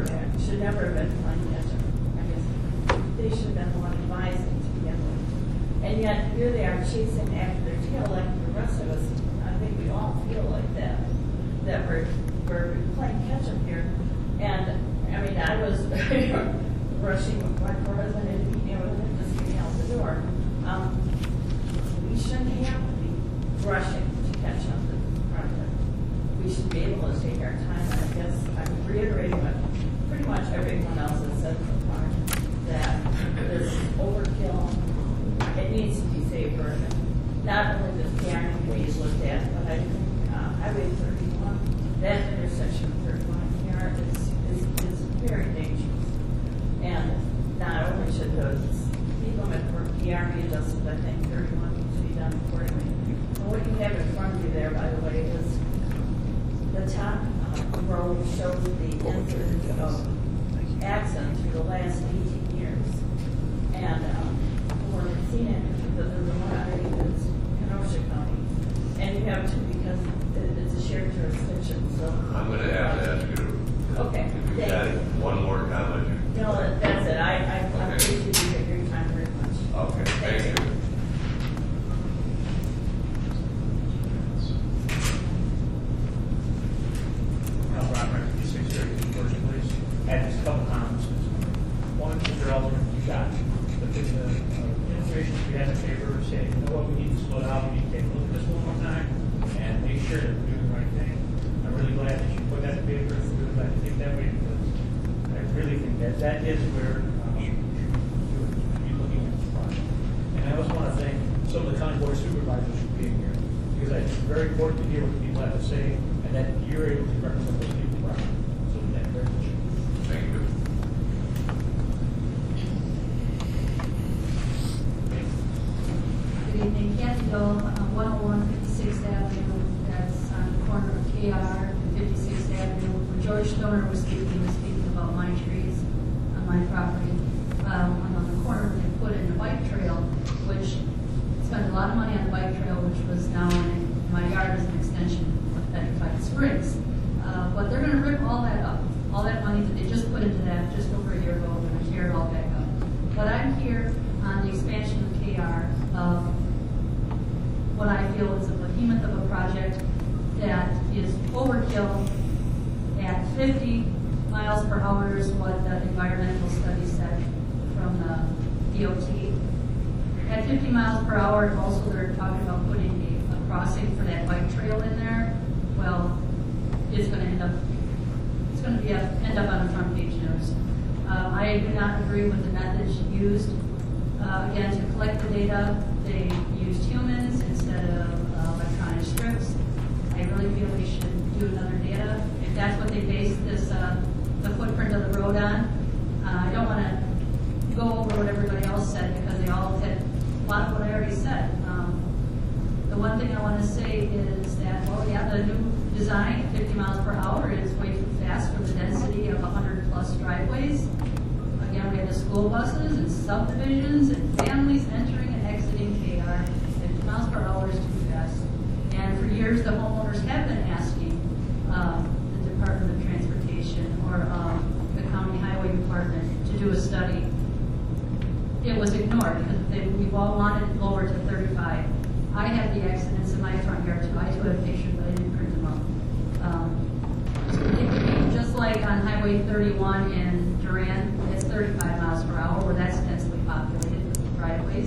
never, should never have been playing catch-up. I guess they should have been the one advising to begin with. And yet, here they are chasing after their tail like the rest of us. I think we all feel like that, that we're, we're playing catch-up here. And, I mean, I was rushing with my husband and he, you know, just getting out the door. Um, we shouldn't have to be rushing to catch up the project. We should be able to take our time. And I guess I'm reiterating what pretty much everyone else has said so far, that this overkill, it needs to be safer. And not only does K R need to be looked at, but I think uh, Highway thirty-one, that intersection of thirty-one here is, is, is very dangerous. And not only should those speed limit for P R be adjusted, I think thirty-one needs to be done accordingly. And what you have in front of you there, by the way, is the top uh, row shows the incidence of accidents through the last eighteen years. And um, we're seeing it because there's a one underneath is Kenosha County. And you have two because it, it's a shared jurisdiction. So I'm going to have to ask you to, okay. if you Thank had you. one more comment. No, that's it. I, I, I Okay. appreciate your time very much. Okay, thank you. Al Robert, fifty-six thirty, first place. Had just a couple comments. One, Mister Alderman, you got it. But the uh, information we had in the paper saying, you know what, we need to slow down, we need to take a look at this one more time and make sure that we're doing the right thing. I'm really glad that you put that in the paper. I'm really glad you think that way because I really think that that is where um, you should be looking at the project. And I also want to thank some of the county board supervisors for being here because I think it's very important to hear what the people have to say and that you're able to represent those people properly. So thank you very much. Thank you. Good evening, Kathy Dole, uh, one oh one fifty-sixth Avenue, that's on the corner of K R and fifty-sixth Avenue. When George Stoner was speaking, he was speaking about my trees on my property. Um, and on the corner, they put in a bike trail, which spent a lot of money on the bike trail, which was now in my yard as an extension of Petrified Springs. Uh, but they're going to rip all that up, all that money that they just put into that just over a year ago, they're going to tear it all back up. But I'm here on the expansion of K R of what I feel is a behemoth of a project that is overkill at fifty miles per hour is what the environmental study said from the D O T. At fifty miles per hour, also they're talking about putting a, a crossing for that bike trail in there. Well, it's going to end up, it's going to be a, end up on the front page news. Uh, I do not agree with the methods used. Uh, again, to collect the data, they used humans instead of uh, electronic strips. I really feel we should do another data. If that's what they base this, uh, the footprint of the road on, uh, I don't want to go over what everybody else said because they all said a lot of what I already said. Um, the one thing I want to say is that, well, yeah, the new design, fifty miles per hour, is way too fast for the density of one hundred plus driveways. Again, we have the school buses and subdivisions and families entering and exiting K R. fifty miles per hour is too fast. And for years, the homeowners have been asking um, the Department of Transportation or um, the County Highway Department to do a study. It was ignored because they, we've all wanted it lower to thirty-five. I have the accidents in my front yard too. I do have pictures, but I didn't print them up. Um, it could be just like on Highway thirty-one in Durant, it's thirty-five miles per hour, where that's densely populated with driveways.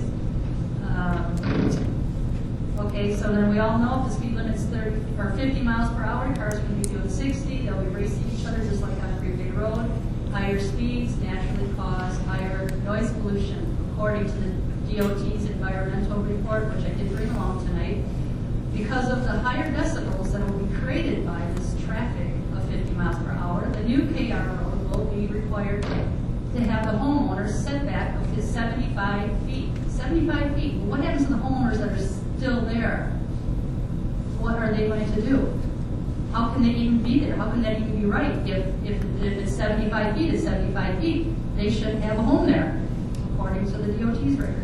Um, okay, so then we all know if the speed limit's thirty or fifty miles per hour, cars are going to be doing sixty. They'll be racing each other just like on Freeway Road. Higher speeds naturally cause higher noise pollution, according to the D O T's environmental report, which I did bring along tonight. Because of the higher decibels that will be created by this traffic of fifty miles per hour, the new K R road will be required to have the homeowner setback of his seventy-five feet. seventy-five feet. Well, what happens to the homeowners that are still there? What are they going to do? How can they even be there? How can that even be right? If, if, if it's seventy-five feet, it's seventy-five feet. They should have a home there, according to the D O T's record.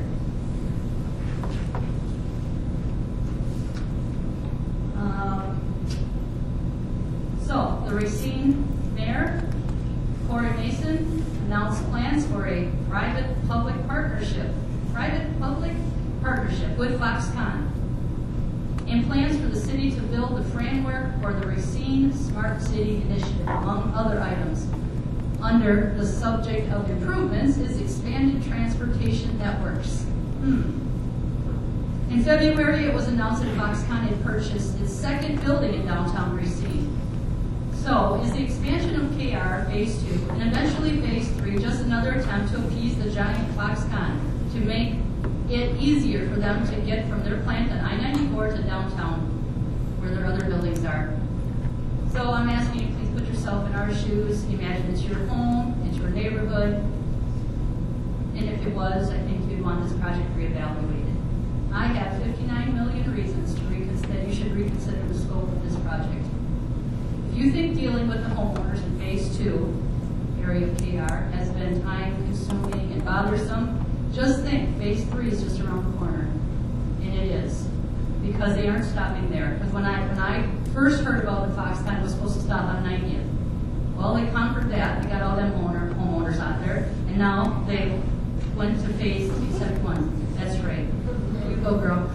Um, so, the Racine mayor, Corey Mason announced plans for a private-public partnership, private-public partnership with Foxconn, and plans for the city to build the framework for the Racine Smart City Initiative, among other items. Under the subject of improvements is expanded transportation networks. Hmm. In February, it was announced that Foxconn had purchased its second building in downtown Racine. So, is the expansion of K R Phase two and eventually Phase three just another attempt to appease the giant Foxconn to make it easier for them to get from their plant on I ninety-four to downtown, where their other buildings are? So I'm asking you, please put yourself in our shoes. Imagine it's your home, it's your neighborhood, and if it was, I think you'd want this project reevaluated. I have fifty-nine million reasons to reconsider, that you should reconsider the scope of this project. If you think dealing with the homeowners in Phase two area of K R has been time-consuming and bothersome, just think Phase three is just around the corner, and it is, because they aren't stopping there. Because when I when I first heard about the Foxconn, it was supposed to stop on ninetieth. Well, they conquered that. They got all them owner, homeowners out there, and now they went to Phase except one. That's right. You go, girl.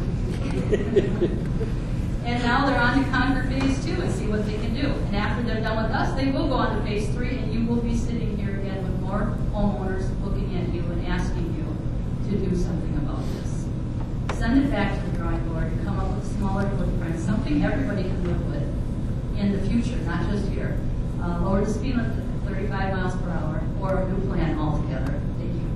And now they're on to conquer Phase two and see what they can do. And after they're done with us, they will go on to Phase three, and you will be sitting here again with more homeowners looking at you and asking you to do something about this. Send it back to the drawing board and come up with smaller footprints, something everybody can live with in the future, not just here. Uh, lower the speed limit to thirty-five miles per hour, or a new plan altogether. Thank you.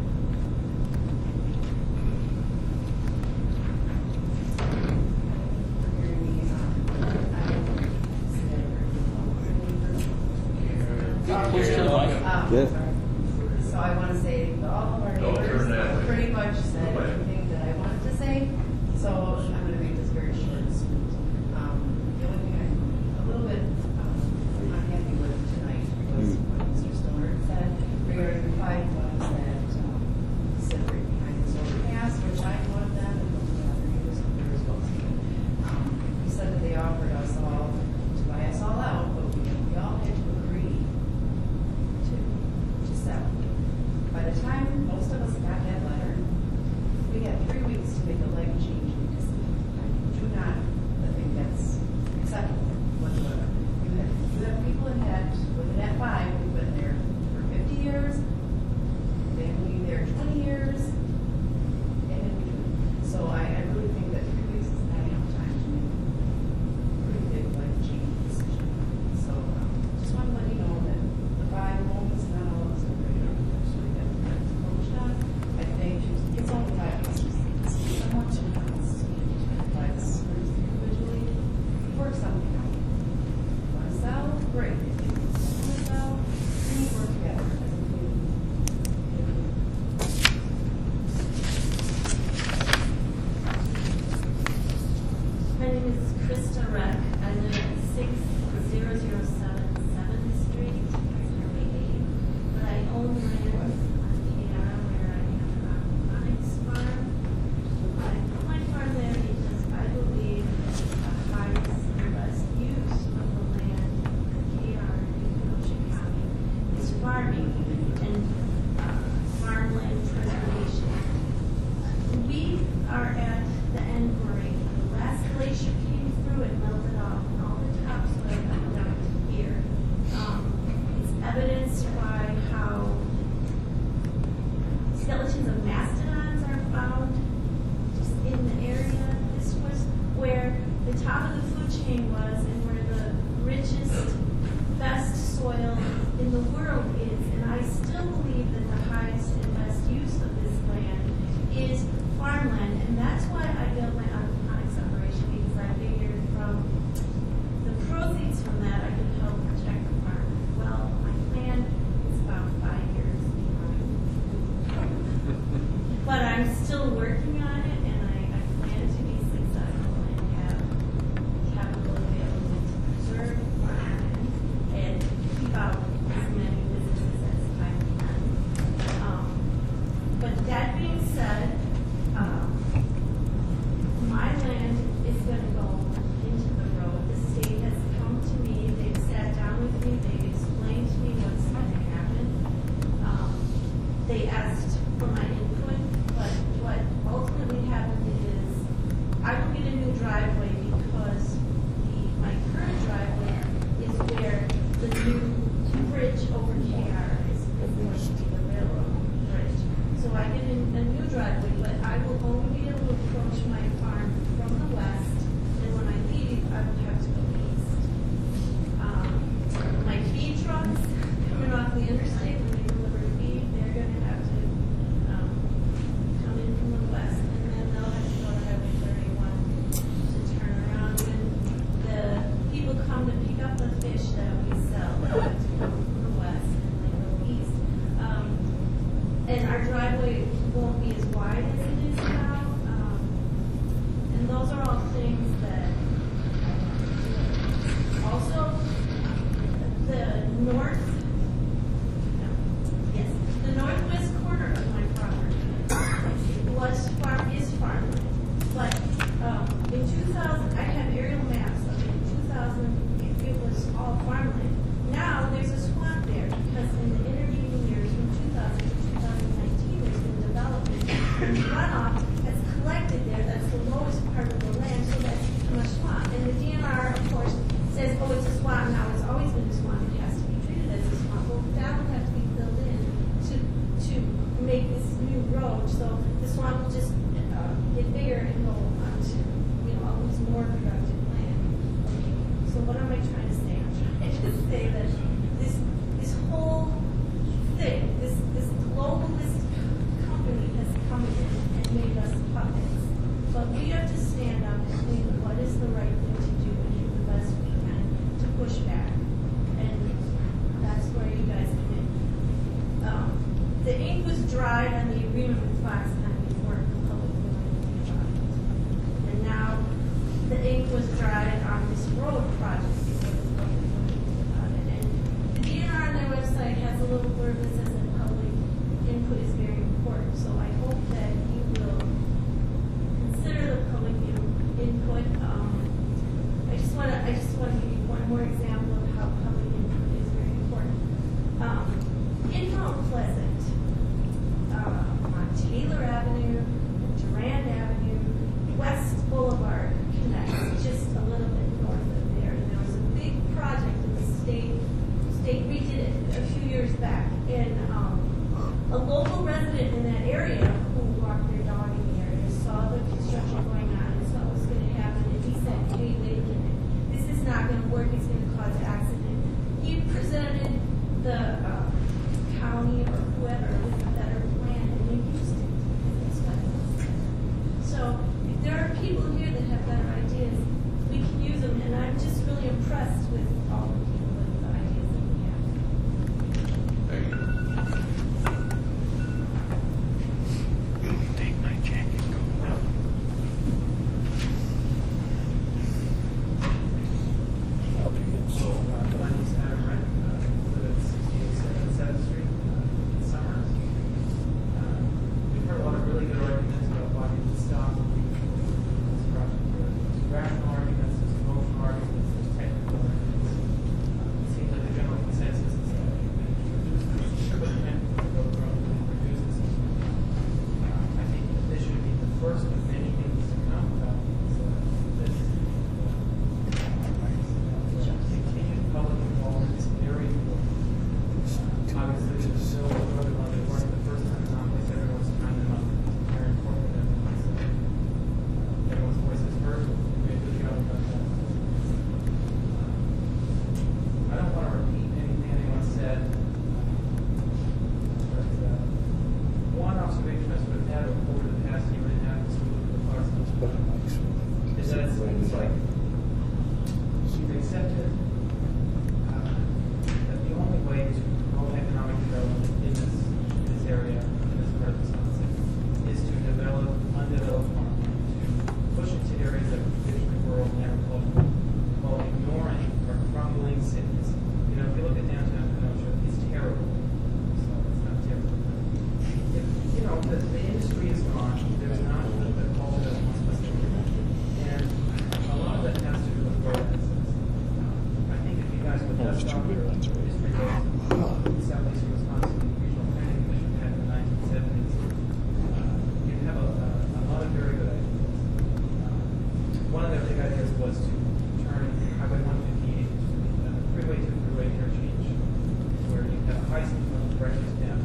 Um, Yeah. So I want to say that all of our Don't turn that way. neighbors pretty much said Go ahead. everything that I wanted to say. So I'm going to make this very short and sweet. Um, the only thing I'm a little bit um, unhappy with tonight was what Mister Stoner said regarding the five ones that um, sit right behind this overpass, which I'm one of them, and most of the other neighbors up there as well. Um, he said that they offered us all to buy us all out, but we, we all had to agree to to sell. By the time most of us got that north, no, yes, the northwest corner of my property was farm, is farmland. But um, in two thousand, I have aerial maps of it. In two thousand, it, it was all farmland. Now there's a swamp there because in the intervening years from two thousand to two thousand nineteen, there's been development. And runoff that's collected there, that's the lowest part of the land, so that's become a swamp. And the D N R, of course, says, oh, it's a swamp now. It's always been a swamp. It has to be treated as a swamp. Well, that will have to be filled in to to make this new road. So the swamp will just uh, get bigger and go on to, you know, all this more productive land. Okay. So what am I trying to say? I'm trying to say that this this whole thing, this this globalist company has come in and made us puppets. But we have to stand up and think what is the right thing to do and do the best we can to push back. And that's where you guys come in. Um, the ink was dried on the agreement with Foxconn before the public hearing came out. And now the ink was dried on this road project before the public hearing came about it. And the D N R on their website has a little blurb that says that public input is very important. So I hope that you will consider the public input. Um, I just want to I just want to give you one more example of how public input is very important. Um, in Mount Pleasant, uh, on Taylor Avenue, Durand Avenue, West Boulevard connects just a little bit north of there. And there was a big project in the state. State redid it a few years back, and um, a local resident in that area who walked their dog in the area saw the construction going on and saw what was going to happen, and he said, hey, wait a minute, this is not going to work, it's going to cause accident. He presented the uh, county or whoever with a better plan, and they used it. That's what it was. So if there are people here that have better ideas, we can use them, and I'm just really impressed with all the people with the ideas that we have. Thank you. Take my jacket. So, uh, my name is Adam Wright, uh, live at sixty-eight seventh Street, uh, in Summers. Uh, we've heard a lot of really good arguments about why we should stop this project. There's rational arguments, there's emotional arguments, there's technical arguments. Uh, it seems like the general consensus is that we should put an end to the road road and reduce this. Uh, I think that this should be the first of many things to come about this. Uh, this Continued public involvement is very important. Uh, obviously, there's still a lot of other work the first time around, place everyone's time and money. Very important that everyone's, uh, everyone's voice is heard. We have to go about that. Uh, I don't want to repeat anything anyone said, but uh, one observation I sort of had over the past year and a half as we look at the Clarkson is that it seems like we've accepted uh, that the only way to promote economic development in this, in this area, in this part of Wisconsin, is to develop undeveloped farmland, to push it to areas that are traditionally rural and agricultural, while ignoring our crumbling cities. You know, if you look at downtown Kenosha, it's terrible. So it's not terrible. If, you know, the, the industry is gone. There's not the, the culture that wants us to do. And a lot of that has to do with where that is. I think if you guys would just stop your history books, Southeast Wisconsin Regional Planning Commission had in the nineteen seventies, uh, you'd have a, a, a lot of very good ideas. Uh, one of their big ideas was to turn Highway one fifty-eight into a freeway to freeway interchange, where you have a high speed limit directly down.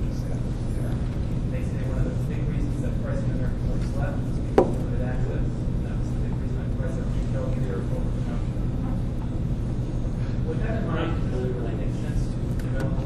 They say one of the big reasons that pricing American works left is because of limited access. And that's the big reason that price of retail either over Kenosha. With that in mind, does it really make sense to develop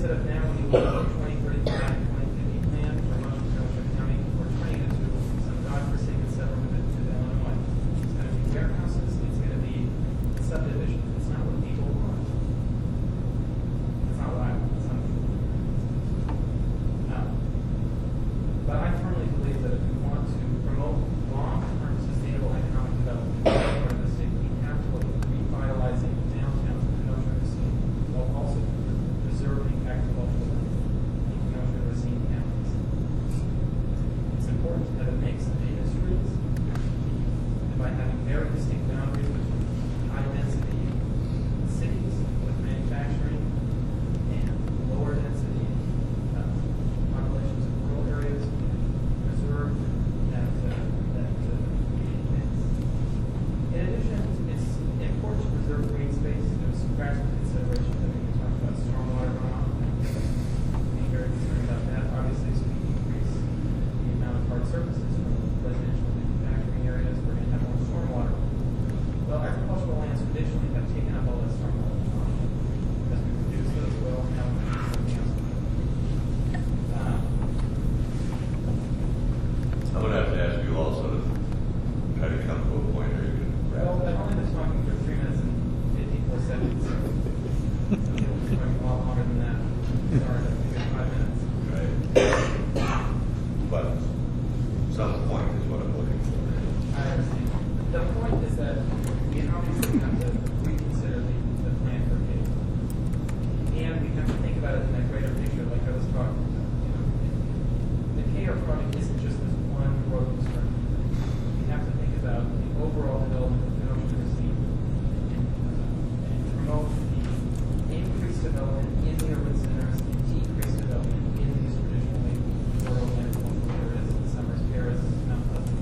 instead of now, when you look at the twenty thirty-five, twenty fifty plan for Washington Township County, we're turning it to some godforsaken suburb of to Illinois. It's going to be warehouses, it's going to be subdivision. It's not what people want. It's not what I want. It's not what people want. No. But I firmly believe that if we want to promote long-term sustainable economic development for the state, we have to look at revitalizing downtown Kenosha Racine while also preserving agricultural land in Kenosha Racine counties. It's important that it makes the industries, and by having very distinct boundaries between high-density cities with manufacturing and lower-density uh, populations of rural areas, preserve that uh, that uh, mix. In addition, it's important to preserve green space. There's some practical considerations that we can talk about stormwater runoff. Being very concerned about that, obviously, so we increase the amount of hard surfaces from residential manufacturing areas. We're going to have more stormwater. Well, agricultural lands traditionally have taken up all that stormwater runoff because we produce those well. Now we need something else. Um, I would have to ask you also to try to come to a point where you can wrap Well, it I've up. only been talking for three minutes and fifty-four seconds. So it'll be going a lot longer than that. Sorry, I think it's five minutes. Right. But some point is what I'm looking for. I understand. The point is that we obviously have to reconsider the, the plan for K. And we have to think about it in that greater picture, like I was talking about. You know, the K R project isn't just this one road construction. We have to think about the overall development of Kenosha Racine and, uh, and promote the increased development in the urban centers and decreased development in these traditionally rural and agricultural areas, Summers, Paris, Mount Pleasant.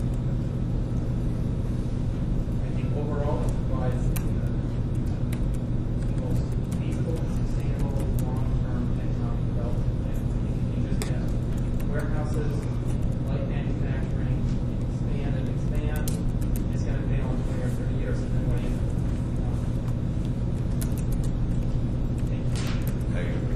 I think overall it provides the, uh, the most feasible, sustainable, long-term economic development plan. I think if you just have warehouses, light manufacturing, expand and expand, it's going to fail in twenty or thirty years, and then what do you do? Um, Thank you. Thank you.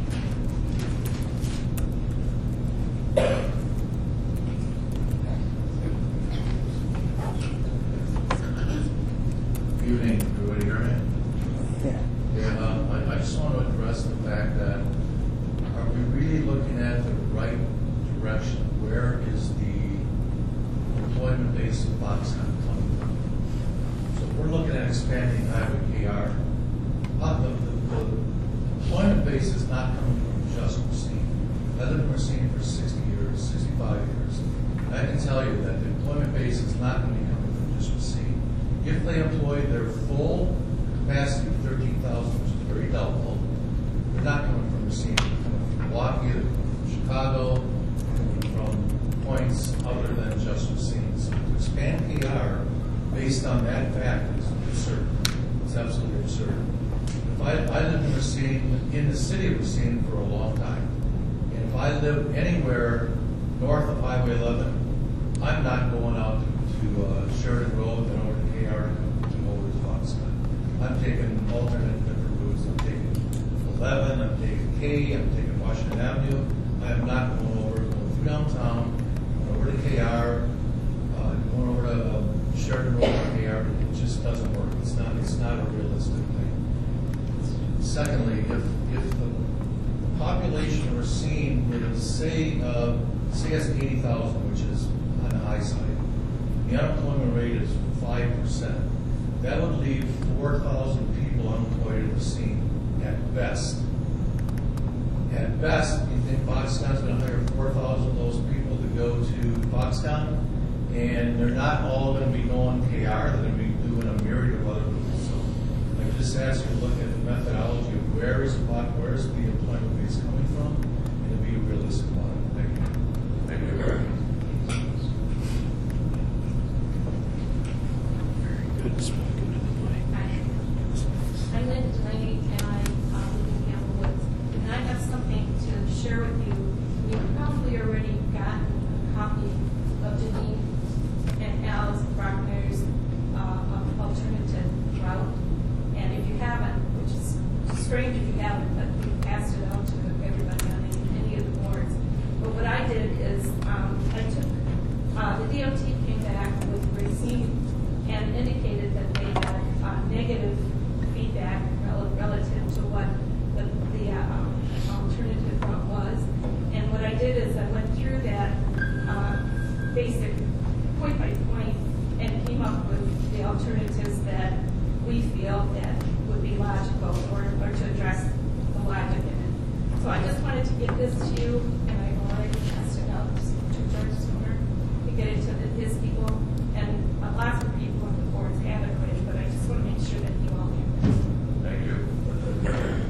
Good evening, everybody hear me? Yeah. Um, I, I just want to address the fact that are we really looking at the right direction? Where is the employment base of Foxconn coming from? So if we're looking at expanding Highway K R, uh, the, the, the employment base is not coming from just Racine. I've lived in Racine for sixty years, sixty-five years. And I can tell you that the employment base is not going to be coming from just Racine. If they employ their full capacity of thirteen thousand, which is very doubtful, they're not coming from Racine. They're coming from Milwaukee, they're coming from Chicago, they're coming from points other than just Racine. So to expand K R based on that fact is absurd. It's absolutely absurd. If I, I lived in Racine, in the city of Racine for a long time, and if I lived anywhere north of Highway eleven, I'm not going out to, to uh, Sheridan Road and over to K R to go over to Foxconn. I'm taking alternate different routes. I'm taking eleven, I'm taking K, I'm taking Washington Avenue. I am not going over, going through downtown, going over to K R, uh, going over to uh, Sheridan Road to K R. It just doesn't work. It's not, it's not a realistic thing. Secondly, if, if the population of Racine were, say, uh, say it's eighty thousand, which is on the high side, the unemployment rate is five percent. That would leave four thousand people unemployed in Racine at best. At best, you think Foxconn's going to hire four thousand of those people to go to Foxconn, and they're not all going to be going K R, they're going to be doing a myriad of other routes. So I just ask you to look at the methodology of where is, where is the employment base coming from, and to be realistic about it. Thank you. Thank you very much. I'm Lynn Delaney, and I uh, live in Campbell Woods. And I have something to share with you. You've probably already gotten a copy of Janine and Al's Brockner's uh, alternative route. And if you haven't, which is strange if you haven't, but you passed it out to everybody on any, any of the boards. But what I did is um, I took, uh, the D O T came back with receipt and indicated that they had uh, negative feedback rel- relative to what the, the uh, um, alternative route was. And what I did is I went through that uh, basic point by point and came up with the alternatives that we feel that would be logical or, or to address the logic in it. So I just wanted to give this to you, and I already passed it out to George Stoner to get it to the, his people, and uh, lots of people on the boards have it already, but I just want to make sure that you all have this. Thank you.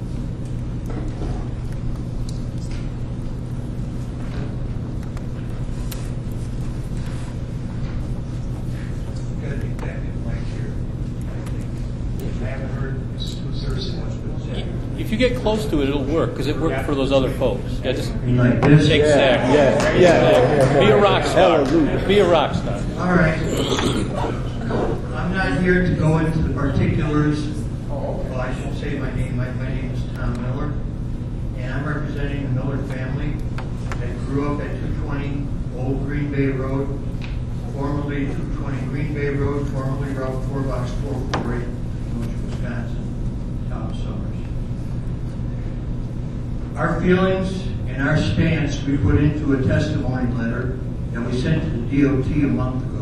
Good, exactly, Mike here. I think, I haven't heard who's there much, but If you get close to it, it'll work, because it worked for those other folks. Yeah, just like this? exactly. Yeah, yeah, Exactly. Be a rock star. Be a rock star. All right. I'm not here to go into the particulars. Well, I should say my name. My, my name is Tom Miller, and I'm representing the Miller family that grew up at two twenty Old Green Bay Road, formerly two twenty Green Bay Road, formerly Route four, Box four forty, Kenosha, Wisconsin, Tom Summers. Our feelings and our stance we put into a testimony letter that we sent to the D O T a month ago.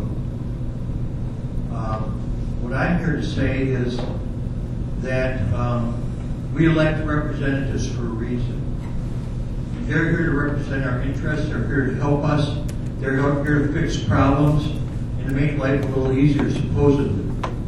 Um, what I'm here to say is that um, we elect representatives for a reason. They're here to represent our interests. They're here to help us. They're here to fix problems and to make life a little easier, supposedly.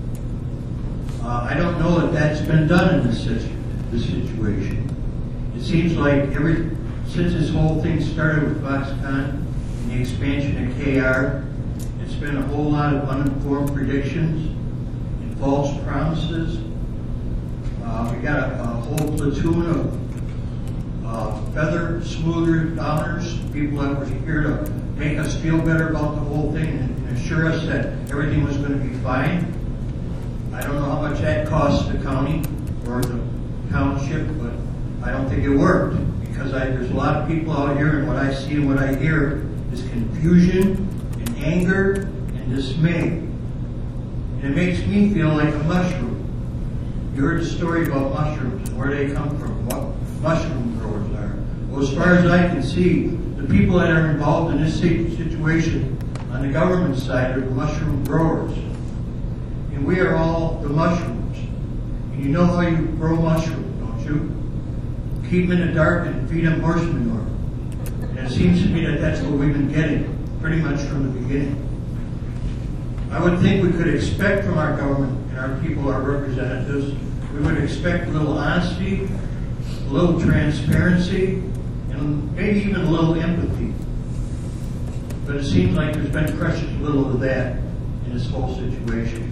Uh, I don't know if that's been done in this, situ- this situation. It seems like every since this whole thing started with Foxconn and the expansion of K R, it's been a whole lot of uninformed predictions and false promises. Uh, we got a, a whole platoon of uh, feather smoother donors, people that were here to make us feel better about the whole thing and, and assure us that everything was going to be fine. I don't know how much that cost the county or the township, but I don't think it worked because I, there's a lot of people out here, and what I see and what I hear is confusion and anger and dismay. And it makes me feel like a mushroom. You heard the story about mushrooms and where they come from, what mushroom growers are. Well, as far as I can see, the people that are involved in this situation on the government side are the mushroom growers. And we are all the mushrooms. And you know how you grow mushrooms, don't you? Keep them in the dark and feed them horse manure. And it seems to me that that's what we've been getting pretty much from the beginning. I would think we could expect from our government and our people, our representatives, we would expect a little honesty, a little transparency, and maybe even a little empathy. But it seems like there's been precious little of that in this whole situation.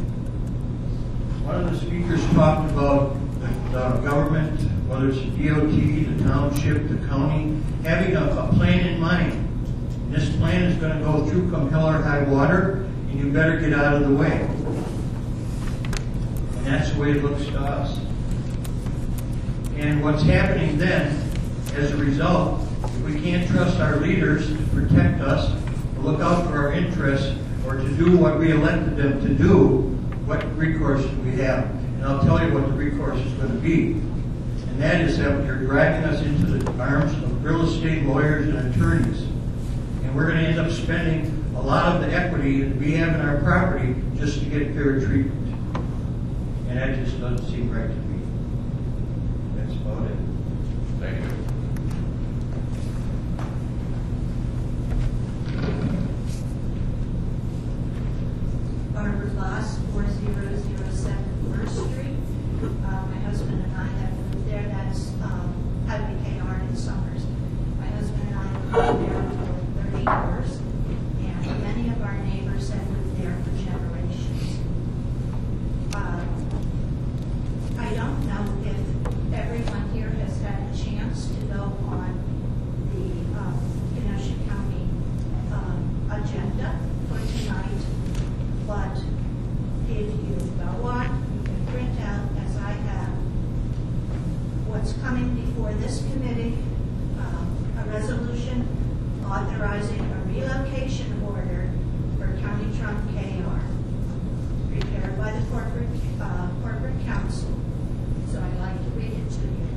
One of the speakers talked about the, the government, whether it's the D O T, the township, the county, having a, a plan in mind. And this plan is going to go through come hell or high water, and you better get out of the way. And that's the way it looks to us. And what's happening then, as a result, if we can't trust our leaders to protect us, to look out for our interests, or to do what we elected them to do, what recourse do we have? And I'll tell you what the recourse is going to be. And that is that you're dragging us into the arms of real estate lawyers and attorneys. And we're going to end up spending a lot of the equity that we have in our property just to get fair treatment. And that just doesn't seem right to me. That's about it. Thank you. Barbara Voss, four zero zero seven First Street. Uh, my husband and I have lived there. That's um, Highway K R in Summers. My husband and I have lived there for thirty years, and many of our neighbors have lived there for generations. Uh, I don't what's coming before this committee, um, a resolution authorizing a relocation order for County Trump K R, prepared by the corporate, uh, corporate council. So I'd like to read it to you.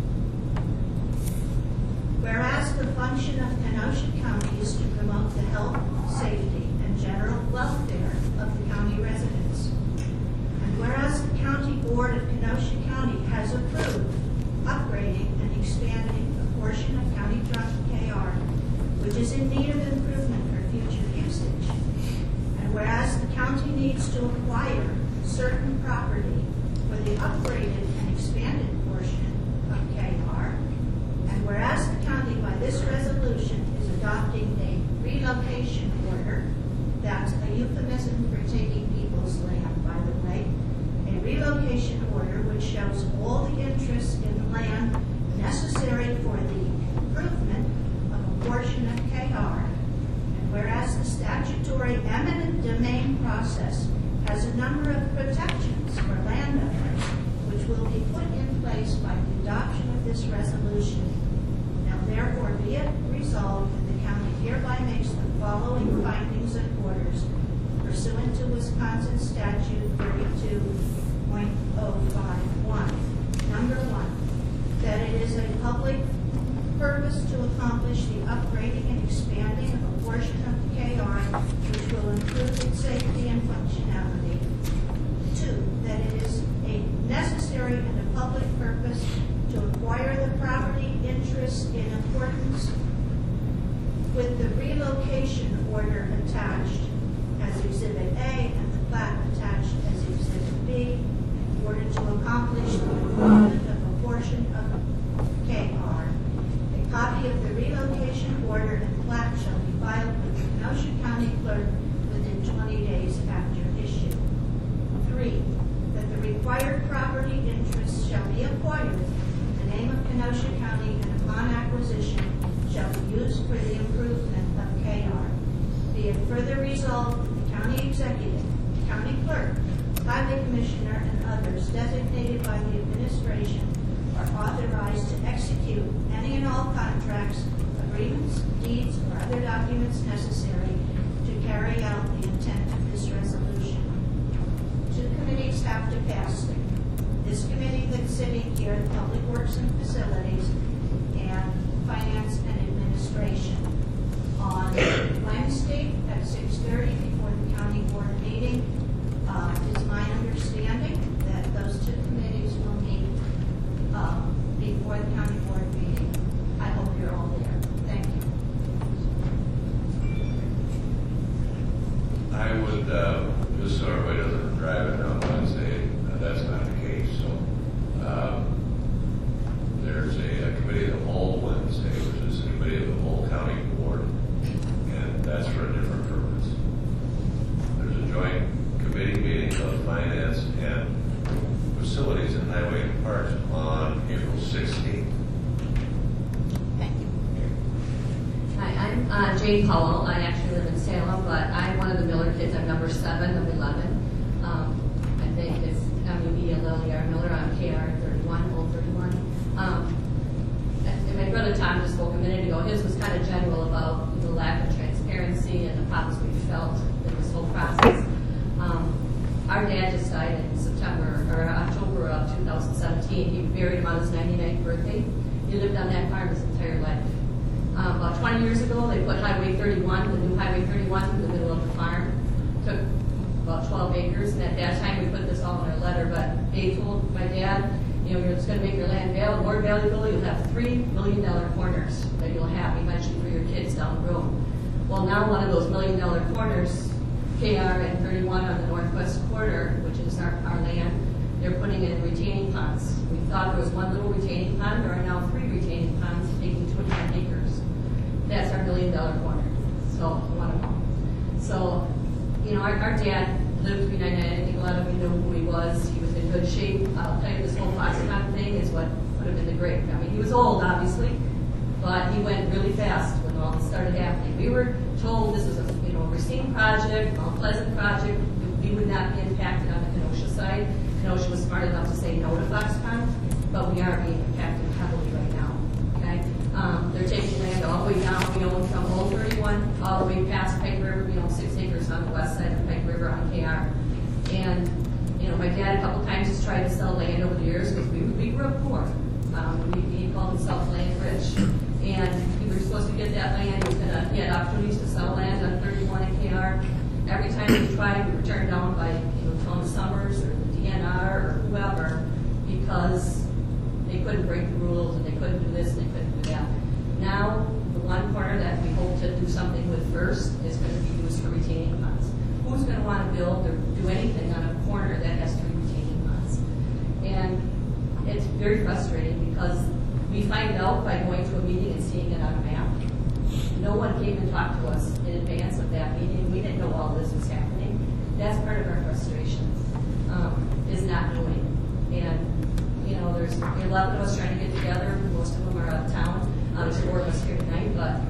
Whereas the function of Kenosha County is to promote the health, safety, and general welfare of the county residents. And whereas the County Board of Kenosha County has approved upgrading and expanding a portion of County Trump K R, which is in need of improvement for future usage. And whereas the county needs to acquire certain property for the upgraded and expanded portion of K R, and whereas the county by this resolution is adopting a relocation order, that's a euphemism for taking people's land, by the way, a relocation order which shows all the interest in the land necessary for the improvement of a portion of K R, and whereas the statutory eminent domain process has a number of protections for landowners, which will be put in place by the adoption of this resolution. Now therefore be it resolved that the county hereby makes the following findings and orders pursuant to Wisconsin Statute thirty-two point oh five one. Number one, that it is a public purpose to accomplish the upgrading and expanding of a portion of the K R which will improve its safety and functionality. Two, that it is a necessary and a public purpose to acquire the property interest in accordance with the relocation order attached as Exhibit A and the plat attached as Exhibit B in order to accomplish the improvement of a portion of K R. A copy of the relocation order and plat shall be filed with the Kenosha County Clerk within twenty days after issue. Three, that the required property interests shall be acquired in the name of Kenosha County and upon acquisition shall be used for the improvement of K R. Be it further resolved that the county executive, county clerk, highway commissioner, and others designated by the administration are authorized to execute any and all contracts, agreements, deeds, or other documents necessary to carry out the intent of this resolution. Two committees have to pass it. This committee that's sitting here, the Public Works and Facilities, and Finance and Administration. On Wednesday at six thirty before the county board meeting, uh, it's my understanding that those two committees will meet uh, before the county board meeting. I hope you're all there. Thank you. I would, uh, just so everybody doesn't drive it on Wednesday, uh, that's not the case. So um, there's a, a committee of the whole Wednesday, which is a committee of the whole county board, and that's for a different purpose. There's a joint committee meeting of finance and facilities and highway and parks on April sixteenth. Thank you. Hi, I'm uh, Jane Powell. I actually live in Salem, but I'm one of the Miller kids. I'm number seven of eleven. Um, I think it's M U B Lily R. Miller on K R thirty-one, old thirty-one. Um, and my brother Tom just spoke a minute ago. His was kind of general about the lack of transparency and the problems we felt in this whole process. Um, our dad just died in September or October of two thousand seventeen. He buried him on his ninety-ninth birthday. He lived on that farm his entire life. Um, about twenty years ago, they put Highway thirty-one, the new Highway thirty-one, in the middle of the farm. Took about twelve acres, and at that time we put this all in our letter, but they told my dad, you know, you're just going to make your land val- more valuable. You'll have three million dollar corners that you'll have eventually for your kids down the road. Well, now one of those million dollar corners, K R and thirty-one on the northwest corner, which is our, our land, they're putting in retaining ponds. We thought there was one little retaining pond. There are now three retaining ponds taking two and a half acres. That's our million dollar corner. So, one of them. So, you know, our, our dad lived to be ninety-nine. I think a lot of you know who he was. He was in good shape. I'll tell you, this whole Foxconn thing is what put him in the grave. I mean, he was old, obviously, but he went really fast when all this started happening. We were told this was a, you know, Racine project, Mount Pleasant project. We would not be impacted on the Kenosha side. Kenosha was smart enough to say no to Foxconn. but we are being impacted heavily right now. Okay, um, they're taking land all the way down. We own from Old thirty-one all the way past Pike River. We own six acres on the west side of Pike River on K R. And you know, my dad a couple times has tried to sell land over the years because we, we grew up poor. Um, we, he called himself land rich, and we were supposed to get that land. He was gonna he had opportunities to sell land on thirty-one and K R. Every time we tried, we were turned down by you know Tom Summers or the D N R or whoever because they couldn't break the rules and they couldn't do this and they couldn't do that. Now, the one corner that we hope to do something with first is going to be used for retaining funds. Who's going to want to build or do anything on a corner that has three retaining funds? And it's very frustrating because we find out by going to a meeting and seeing it on a map. No one came and talked to us in advance of that meeting. We didn't know all this was happening. That's part of our frustration, um, is not knowing. And, you know, there's eleven of us trying to get together. Most of them are out of town. Um, there's four of us here tonight, but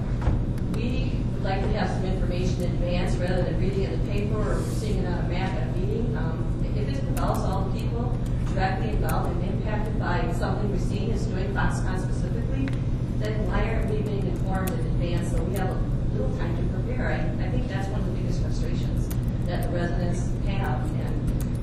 we would like to have some information in advance rather than reading it in the paper or seeing it on a map at a meeting. Um, if it involves all the people directly involved and impacted by something we've seen is doing Foxconn specifically, then why aren't we being informed in advance so we have a little time to prepare? I, I think that's one of the biggest frustrations that the residents have. And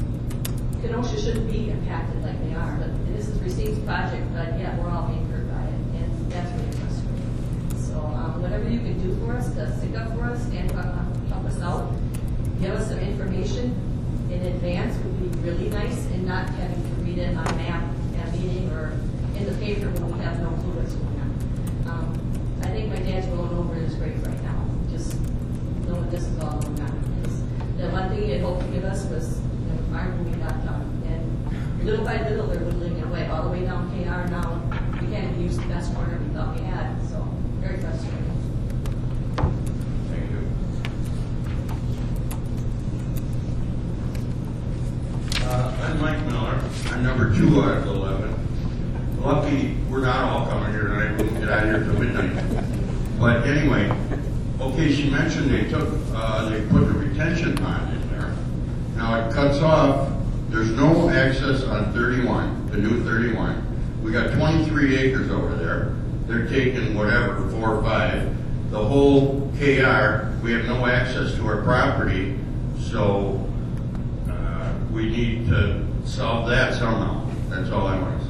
Kenosha shouldn't be impacted like they are, but this is Racine's project, but yeah, we're all being hurt by it, and that's really frustrating. So um, whatever you can do for us to stick up for us, stand up, help us out, give us some information in advance would be really nice, and not having to read it on a map at a meeting or in the paper when we have no clue what's going on. Um, I think my dad's rolling over in his grave right now, just knowing this is all going on. Because the one thing he had hoped to give us was you know, farm when we got done. And little by little, they're whittling it away, all the way down K R now. We can't even use the best corner we thought we had, so very frustrating. Thank you. Uh, I'm Mike Miller. I'm number two out of eleven. Lucky we're not all coming here tonight. We won't get out of here till midnight. But anyway, okay, she mentioned they took, uh, they put a retention pond in there. Now it cuts off. There's no access on thirty-one, the new thirty-one. We got twenty-three acres over there. They're taking whatever, four or five. The whole K R, we have no access to our property, so uh, we need to solve that somehow. That's all I want to say.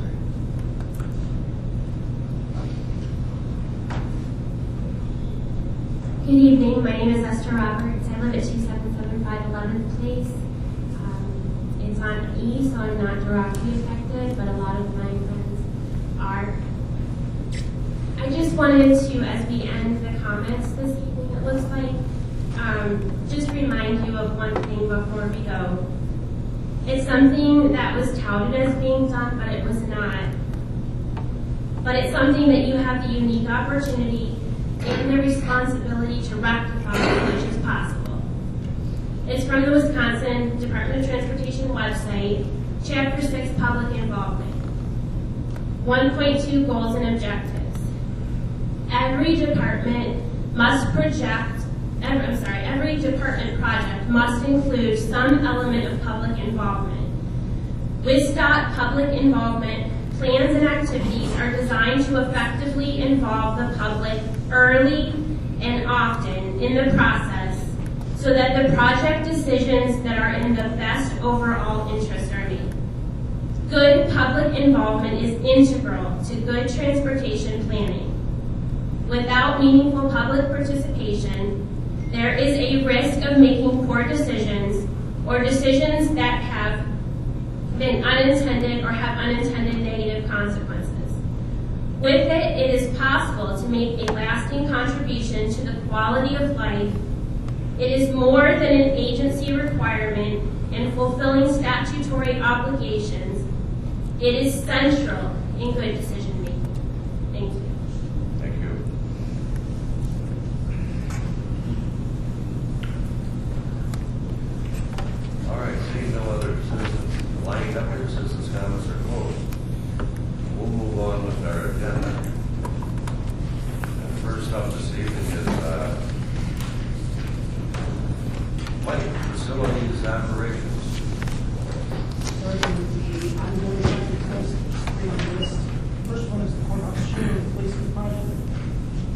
Good evening. My name is Esther Roberts. I live at two seven seven five eleventh Place. Um, it's on E, so I'm not directly affected, but a lot of my friends are. I just wanted to, as we end the comments this evening, it looks like, um, just remind you of one thing before we go. It's something that was touted as being done, but it was not. But it's something that you have the unique opportunity and the responsibility to rectify as much as possible. It's from the Wisconsin Department of Transportation website, Chapter six, Public Involvement. one point two Goals and Objectives. Every department must project, every, I'm sorry, every department project must include some element of public involvement. With S D O T public involvement, plans and activities are designed to effectively involve the public early and often in the process so that the project decisions that are in the best overall interest are made. Good public involvement is integral to good transportation planning. Without meaningful public participation, there is a risk of making poor decisions or decisions that have been unintended or have unintended negative consequences. With it, it is possible to make a lasting contribution to the quality of life. It is more than an agency requirement in fulfilling statutory obligations. It is central in good decision making. Thank you. Thank you. All right, seeing no other citizens lining up here, citizens' comments are closed. We'll move on with our agenda. And first up this evening is uh, Mike, facilities operations. Starting with the ongoing Electric Coast Street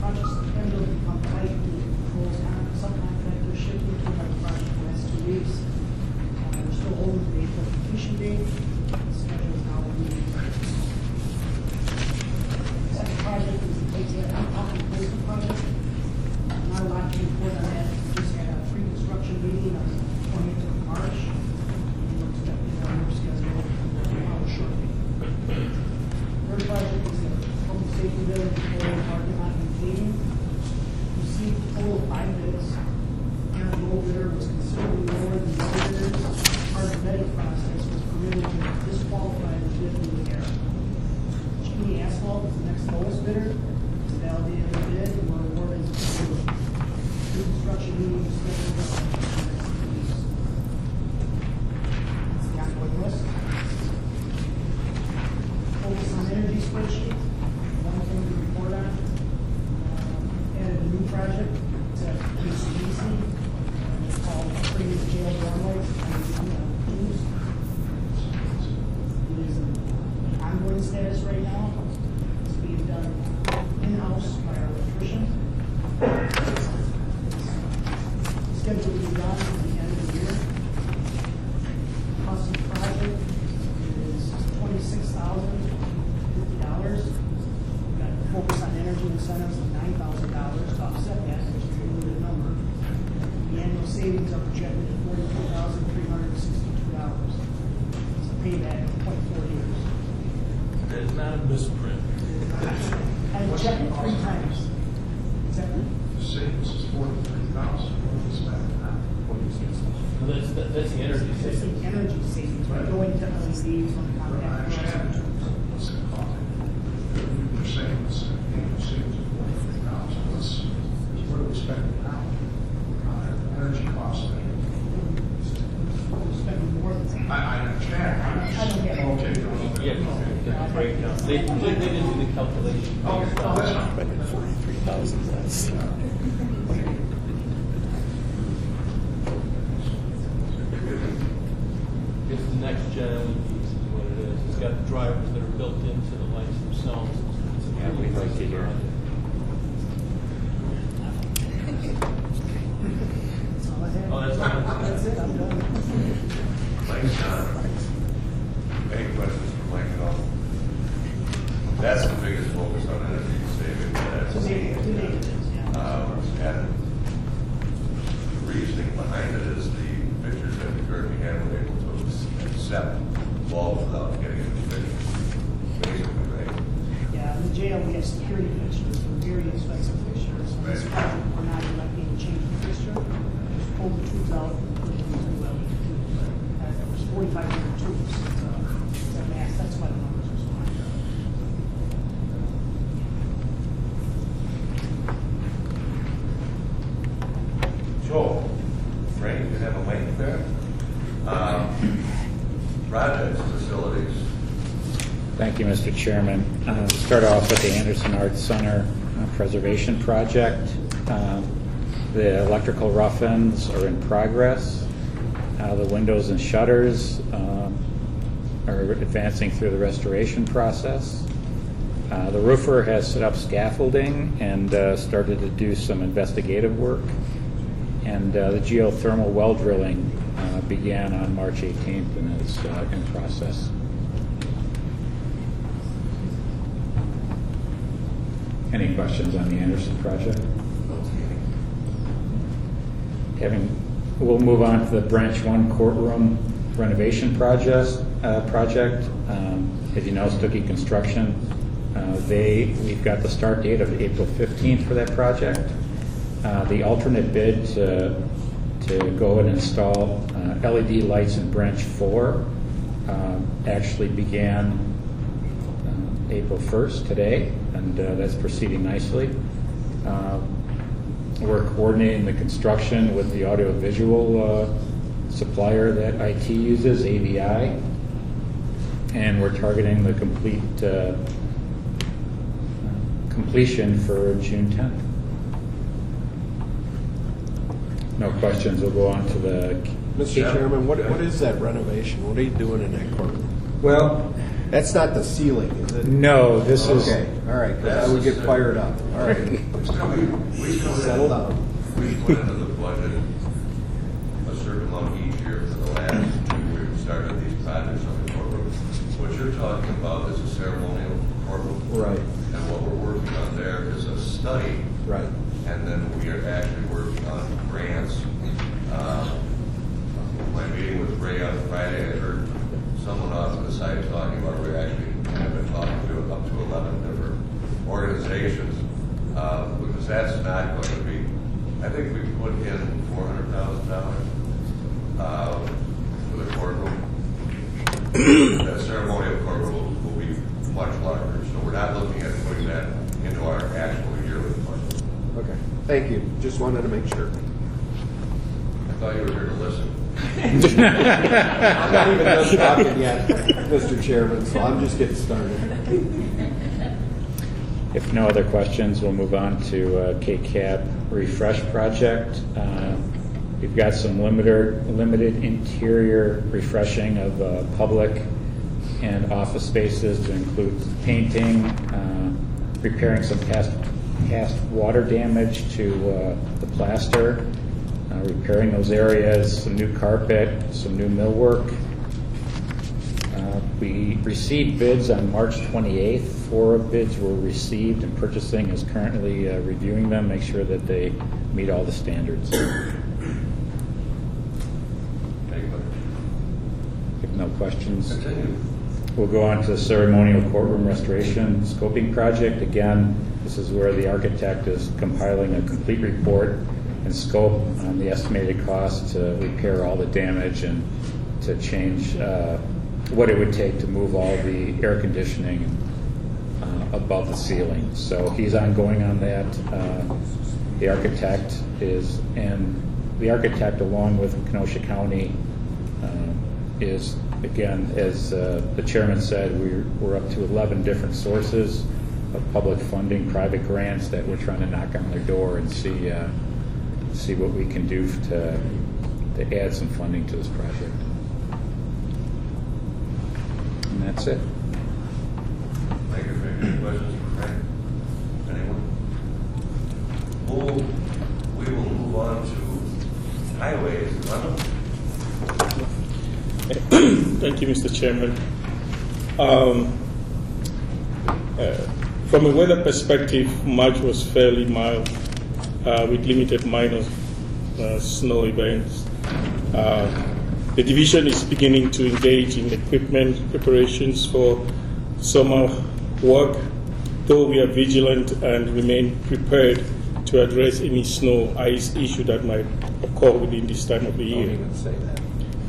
projects tend to become tight due to controls and subcontractors shifting to another project in the last two weeks. Uh, We're still holding the April completion date. The schedule is now moving. Second project is the Lakes Outlet Replacement Project. Not a lot to report on that. We just had a pre-construction meeting on the twentieth of March. And we're expecting our work schedule out shortly. Third project is the public safety building for parking lot and cleaning. Received a total of five bids. And the low bidder was considerably lower than the other bidders. Part of the bidding process was permitted to disqualify the bid in the air. G E Asphalt was the next lowest bidder. It's validated the bid and were awarded the construction meeting was scheduled for the next two weeks. It's the ongoing list. Focus on energy spreadsheet. One thing to report on. Uh, added a new project to P C D C. It's called upgrading the jail dorm lights and tools. It is an ongoing status right now. It's being done in-house by our electrician. Scheduled to be done at the end of the year. Cost of the project is twenty-six thousand fifty dollars. We've got a focus on energy incentives of nine thousand dollars to offset that, which is a limited number. The annual savings are projected at forty-two thousand three hundred sixty-two dollars. It's a payback of twenty-four years. That is not a misprint. I checked it three times. Exactly. The savings is forty-three thousand. That's, that- that's the energy It's savings. the energy savings, by going to L E Ds on the compact. What's it called? You're saying it's annual savings of forty-three thousand. What's, what are we spending now? Uh, Energy costs. We're spending more than that. I, I understand. I don't get it. Okay. Yeah, get the breakdown. They, they, they didn't do the calculation. Oh, oh, that's fine. Spending forty-three thousand less. It's the next gen L E Ds is what it is. It's got drivers that are built into the lights themselves. Yeah, we'd like to hear. That's all I have. Oh, that's all? That's it, I'm done. Thanks, John. Any questions for Mike at all? That's the biggest focus on energy savings. That's Today, today it is, yeah. Um, and the reasoning behind it is the pictures that we currently have are able to accept balls without getting into pictures. Basically, right? Yeah, in the jail, we have security fixtures, they're very expensive fixtures. On this Right. project, we're not electing to change the fixture, just pull the tubes out and put them into L E D tubes. Uh, There was forty-five hundred tubes, it's, uh, it's a mass, that's why the numbers are so high. So, Frank, you have a mic there? Um, projects, facilities. Thank you, Mister Chairman. Uh, Start off with the Anderson Arts Center uh, Preservation Project. Um, The electrical rough-ins are in progress. Uh, The windows and shutters um, are advancing through the restoration process. Uh, The roofer has set up scaffolding and uh, started to do some investigative work. And uh, the geothermal well drilling uh, began on March eighteenth and is uh, in process. Any questions on the Anderson project? Having, we'll move on to the Branch One courtroom renovation project. Uh, project, um, as you know, Stuckey Construction. Uh, they, we've got the start date of April fifteenth for that project. Uh, the alternate bid to, to go and install uh, L E D lights in Branch Four um, actually began uh, April first today, and uh, that's proceeding nicely. Uh, we're coordinating the construction with the audiovisual uh, supplier that I T uses, A V I, and we're targeting the complete uh, completion for June tenth. No questions. We'll go on to the. Mister Chairman, what, what is that renovation? What are you doing in that courtroom? Well, That's not the ceiling, is it? No, this is. Okay, all right, 'cause I would get fired up. All right. We Settle down. We put into the budget a certain amount each year for the last two years, started these projects on the courtroom. What you're talking about is a ceremonial courtroom. Right. And what we're working on there is a study. Right. And then we are actually working on grants. Uh, my meeting with Ray on Friday, I heard someone off to the side talking about, we actually have been talking to up to eleven different organizations, uh, because that's not going to be, I think we put in four hundred thousand dollars uh, for the courtroom. The ceremonial courtroom will, will be much larger, so we're not looking at putting that into our actual yearly budget. Okay, thank you. Just wanted to make sure. I thought you were here to listen. I'm not even done talking yet, Mister Chairman, so I'm just getting started. If no other questions, we'll move on to uh, K CAP Refresh Project. Uh, we've got some limited, limited interior refreshing of uh, public and office spaces to include painting, uh, repairing some past, past water damage to uh, the plaster, uh, repairing those areas, some new carpet, some new millwork. Uh, we received bids on March twenty-eighth. Four bids were received, and purchasing is currently uh, reviewing them, make sure that they meet all the standards. If no questions, Continue. We'll go on to the ceremonial courtroom restoration scoping project. Again, this is where the architect is compiling a complete report and scope on the estimated cost to repair all the damage and to change uh, what it would take to move all the air conditioning uh, above the ceiling. So he's ongoing on that. Uh, the architect is, and the architect along with Kenosha County uh, is, again, as uh, the chairman said, we're, we're up to eleven different sources of public funding, private grants that we're trying to knock on their door and see uh, see what we can do to, to add some funding to this project. And that's it. Thank you. Any questions for Frank? Anyone? We'll, we will move on to highways. Thank you, Mister Chairman. Um, uh, from a weather perspective, March was fairly mild uh, with limited minor uh, snow events. Uh, the division is beginning to engage in equipment preparations for summer work, though we are vigilant and remain prepared to address any snow ice issue that might occur within this time of the year. Don't even say that.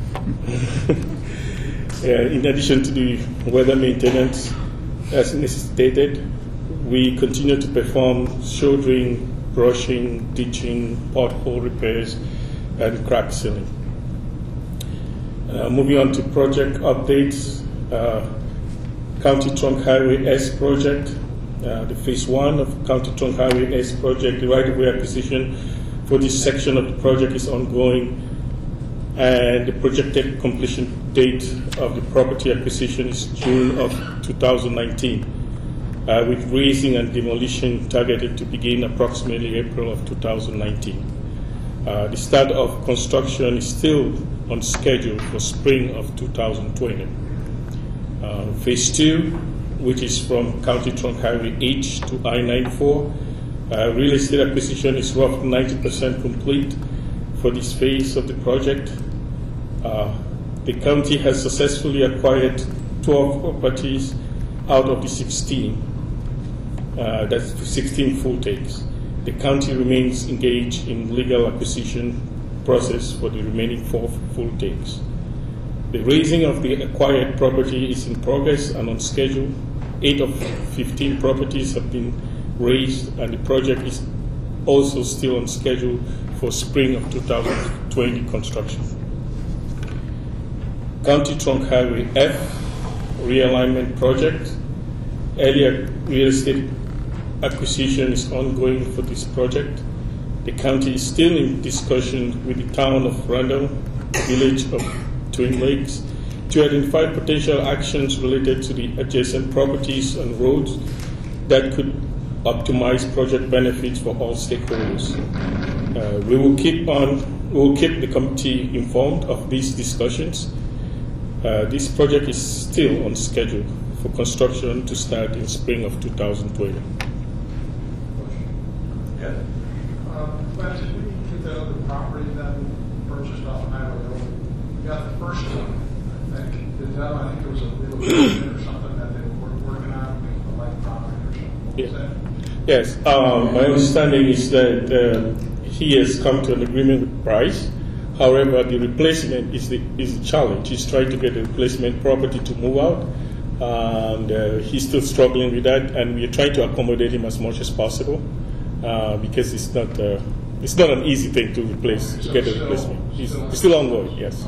Uh, in addition to the weather maintenance, as necessitated, we continue to perform shouldering, brushing, ditching, pothole repairs, and crack sealing. Uh, moving on to project updates, uh, County Trunk Highway S project, uh, the phase one of County Trunk Highway S project, the right-of-way acquisition for this section of the project is ongoing, and the projected completion date of the property acquisition is June of two thousand nineteen, uh, with raising and demolition targeted to begin approximately April of two thousand nineteen. Uh, the start of construction is still on schedule for spring of two thousand twenty. Uh, phase two, which is from County Trunk Highway H to I ninety-four, uh, real estate acquisition is roughly ninety percent complete for this phase of the project. Uh, the county has successfully acquired twelve properties out of the sixteen. Uh, that's sixteen full takes. The county remains engaged in legal acquisition process for the remaining four full takes. The raising of the acquired property is in progress and on schedule. Eight of fifteen properties have been raised, and the project is also still on schedule for spring of two thousand twenty construction. County Trunk Highway F realignment project. Earlier real estate acquisition is ongoing for this project. The county is still in discussion with the town of Randall, village of Twin Lakes, to identify potential actions related to the adjacent properties and roads that could optimize project benefits for all stakeholders. Uh, we will keep on, we will keep the committee informed of these discussions. Uh, this project is still on schedule for construction to start in spring of two thousand twenty. Yes. Um, Lance, did we get that other property then purchased off Highway Road? We got the first one, I think. Did that, I think it was a relocation or something that they were working on, the light property or something. What was Yeah. that? Yes, um, my understanding is that uh, he has come to an agreement with Price. However, the replacement is the is the challenge. He's trying to get the replacement property to move out, and uh, he's still struggling with that. And we are trying to accommodate him as much as possible uh, because it's not uh, it's not an easy thing to replace to get a replacement. It's still, still ongoing. Yes.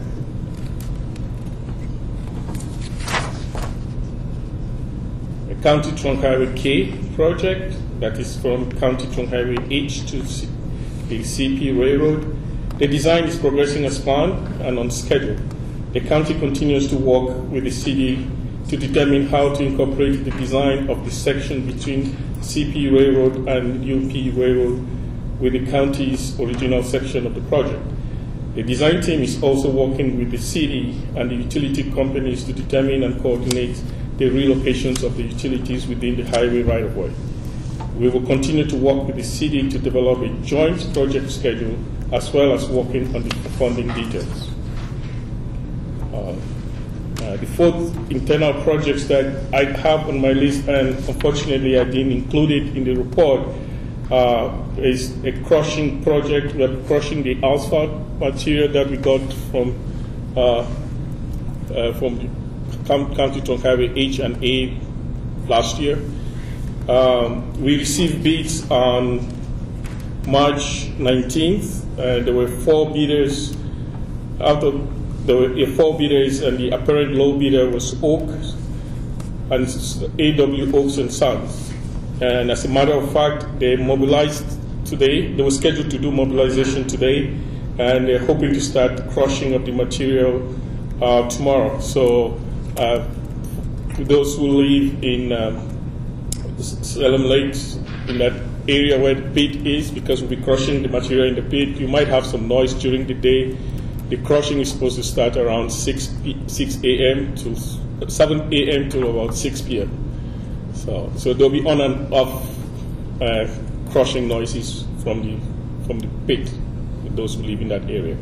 The County Trunk Highway K project, that is from County Trunk Highway H to C- the C P Railroad. The design is progressing as planned and on schedule. The county continues to work with the city to determine how to incorporate the design of the section between C P Railroad and U P Railroad with the county's original section of the project. The design team is also working with the city and the utility companies to determine and coordinate the relocations of the utilities within the highway right-of-way. We will continue to work with the city to develop a joint project schedule as well as working on the funding details. Uh, uh, the fourth internal projects that I have on my list, and unfortunately I didn't include it in the report, uh, is a crushing project. We are crushing the asphalt material that we got from uh, uh, from the County Trunk Highway H and A last year. Um, we received bids on March nineteenth. Uh, there were four bidders. Out of there were four bidders, and the apparent low bidder was Oaks and A W Oaks and Sons. And as a matter of fact, they mobilized today. They were scheduled to do mobilization today, and they're hoping to start crushing of the material uh, tomorrow. So, uh, to those who live in um, Salem Lakes, in that area where the pit is, because we'll be crushing the material in the pit, you might have some noise during the day. The crushing is supposed to start around six a.m. to seven a.m. to about six p.m. So, so there'll be on and off uh, crushing noises from the from the pit with those who live in that area.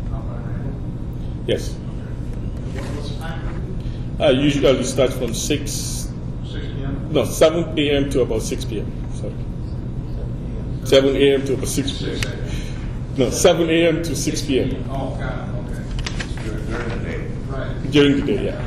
Yes. Uh, usually it starts from six. six p.m. No, seven a.m. to about six p.m. Sorry. seven a.m. to about six p.m. No, seven a.m. to six p.m. Oh, got it, okay. During the day. Right. During the day, yeah.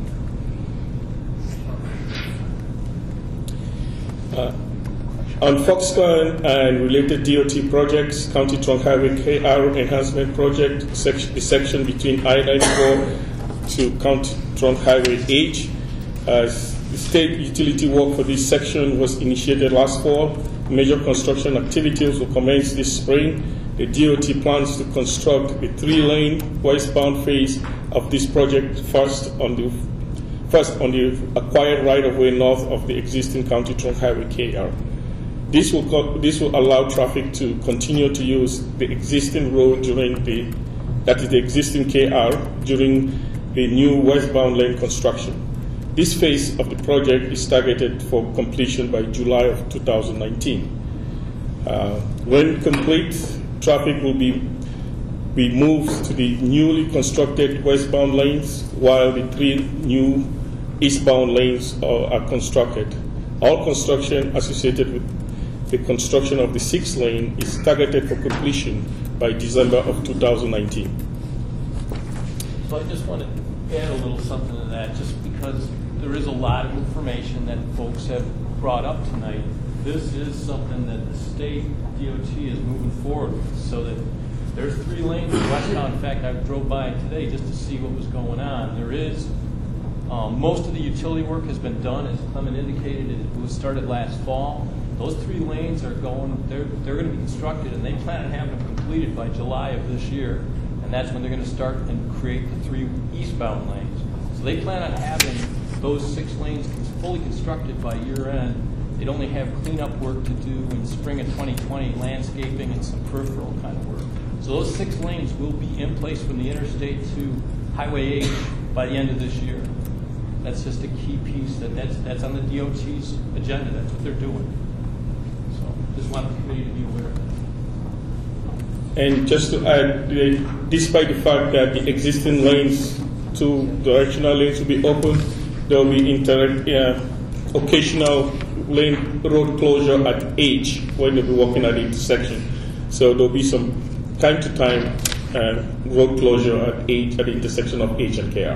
Uh, on Foxconn and related D O T projects, County Trunk Highway K R Enhancement Project, section, the section between I ninety-four to County Trunk Highway H. Uh, the state utility work for this section was initiated last fall. Major construction activities will commence this spring. The D O T plans to construct a three-lane westbound phase of this project first on the first on the acquired right-of-way north of the existing County Trunk Highway K R. This will co- this will allow traffic to continue to use the existing road during the that is the existing K R during the new westbound lane construction. This phase of the project is targeted for completion by July of two thousand nineteen. Uh, when complete, traffic will be, be moved to the newly constructed westbound lanes while the three new eastbound lanes are, are constructed. All construction associated with the construction of the sixth lane is targeted for completion by December of two thousand nineteen. So I just want to add a little something to that, just because there is a lot of information that folks have brought up tonight. This is something that the state D O T is moving forward with, so that there's three lanes westbound. In fact, I drove by today just to see what was going on. There is, um, most of the utility work has been done, as Clement indicated. It was started last fall. Those three lanes are going, they're, they're going to be constructed, and they plan on having them completed by July of this year. And that's when they're going to start and create the three eastbound lanes. So they plan on having those six lanes fully constructed by year end. They'd only have cleanup work to do in spring of twenty twenty, landscaping and some peripheral kind of work. So those six lanes will be in place from the interstate to Highway H by the end of this year. That's just a key piece that that's, that's on the D O T's agenda. That's what they're doing. So just want the committee to be aware of that. And just to add, the- despite the fact that the existing lanes, two directional lanes will be open, there will be inter- uh, occasional lane road closure at H when they'll be walking at the intersection. So there'll be some time to time uh, road closure at H at the intersection of H and K R.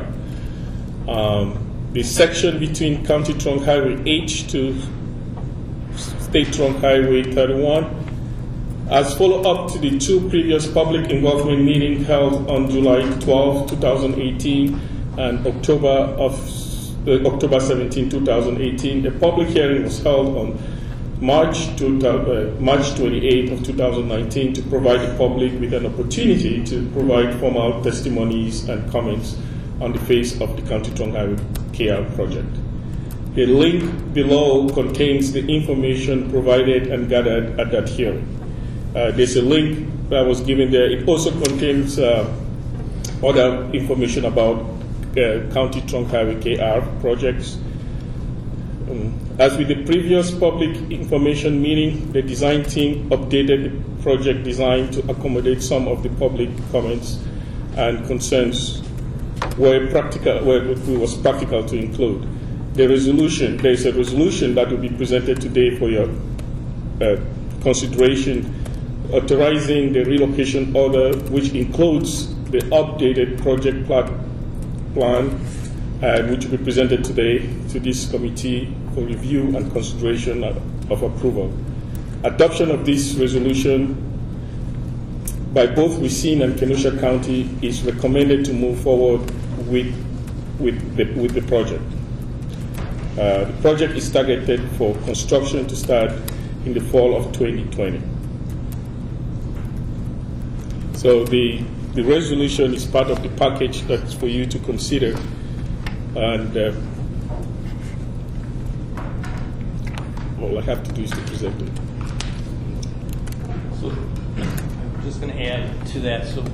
Um, the section between County Trunk Highway H to State Trunk Highway thirty-one, as follow-up to the two previous public involvement meetings held on July twelfth, twenty eighteen and October of uh, October seventeenth, twenty eighteen, a public hearing was held on March twenty-eighth of two thousand nineteen to provide the public with an opportunity to provide formal testimonies and comments on the face of the County Trunk Highway K R project. The link below contains the information provided and gathered at that hearing. Uh, there's a link that was given there. It also contains uh, other information about uh, County Trunk Highway K R projects. Um, as with the previous public information meeting, the design team updated the project design to accommodate some of the public comments and concerns where practical, where it was practical to include. The resolution, there is a resolution that will be presented today for your uh, consideration, authorizing the relocation order, which includes the updated project plat- plan, uh, which will be presented today to this committee for review and consideration of approval. Adoption of this resolution by both Racine and Kenosha County is recommended to move forward with, with, the, with the project. Uh, the project is targeted for construction to start in the fall of twenty twenty. So the, the resolution is part of the package that's for you to consider. And uh, all I have to do is to present it. So I'm just going to add to that. So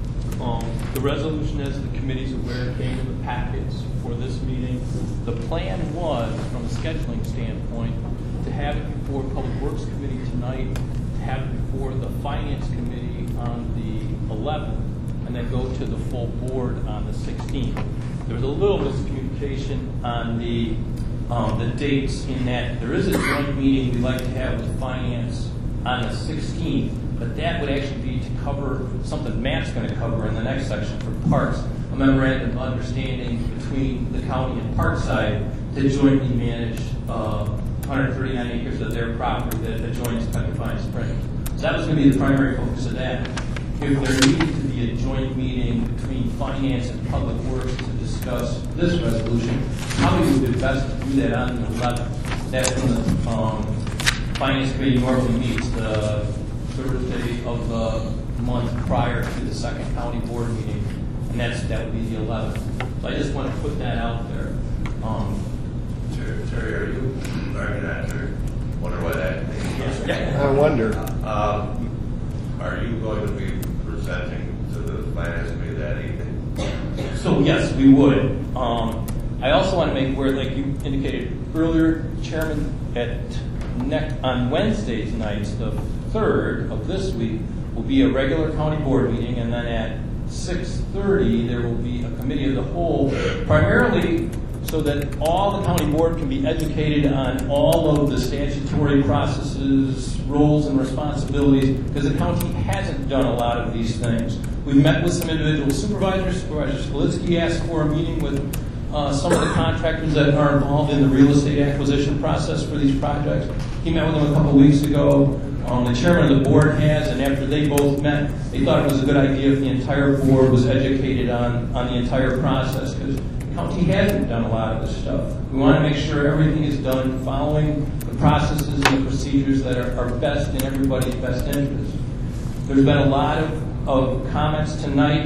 um, the resolution, as the committee's aware, came in the packets for this meeting. The plan was, from a scheduling standpoint, to have it before Public Works Committee tonight, to have it before the Finance Committee on the eleventh, and then go to the full board on the sixteenth. There was a little miscommunication on the um, the dates in that there is a joint meeting we'd like to have with Finance on the sixteenth, but that would actually be to cover something Matt's going to cover in the next section for parks, a memorandum of understanding between the county and Parkside to jointly manage uh, one hundred thirty-nine acres of their property that adjoins Petrifying Spring. So that was going to be the primary focus of that. If there needed to be a joint meeting between Finance and Public Works to discuss this resolution, probably would be best to do that on the eleventh. That's when the um, Finance Committee normally meets the Thursday of the month prior to the second county board meeting, and that's that would be the eleventh. So I just want to put that out there. Um, Terry, Terry, are you, are you not, Terry? Wonder why that means. I wonder. Um, are you going to be presenting to the Finance Committee that evening? So yes, we would. Um, I also want to make where, like you indicated earlier, Chairman, at next on Wednesdays nights, the third of this week, will be a regular county board meeting, and then at six thirty there will be a committee of the whole, primarily so that all the county board can be educated on all of the statutory processes, roles, and responsibilities, because the county hasn't done a lot of these things. We've met with some individual supervisors. Supervisor Skolitsky asked for a meeting with uh, some of the contractors that are involved in the real estate acquisition process for these projects. He met with them a couple weeks ago. Um, the chairman of the board has, and after they both met, they thought it was a good idea if the entire board was educated on, on the entire process, because the county hasn't done a lot of this stuff. We want to make sure everything is done following the processes and the procedures that are, are best in everybody's best interest. There's been a lot of, of comments tonight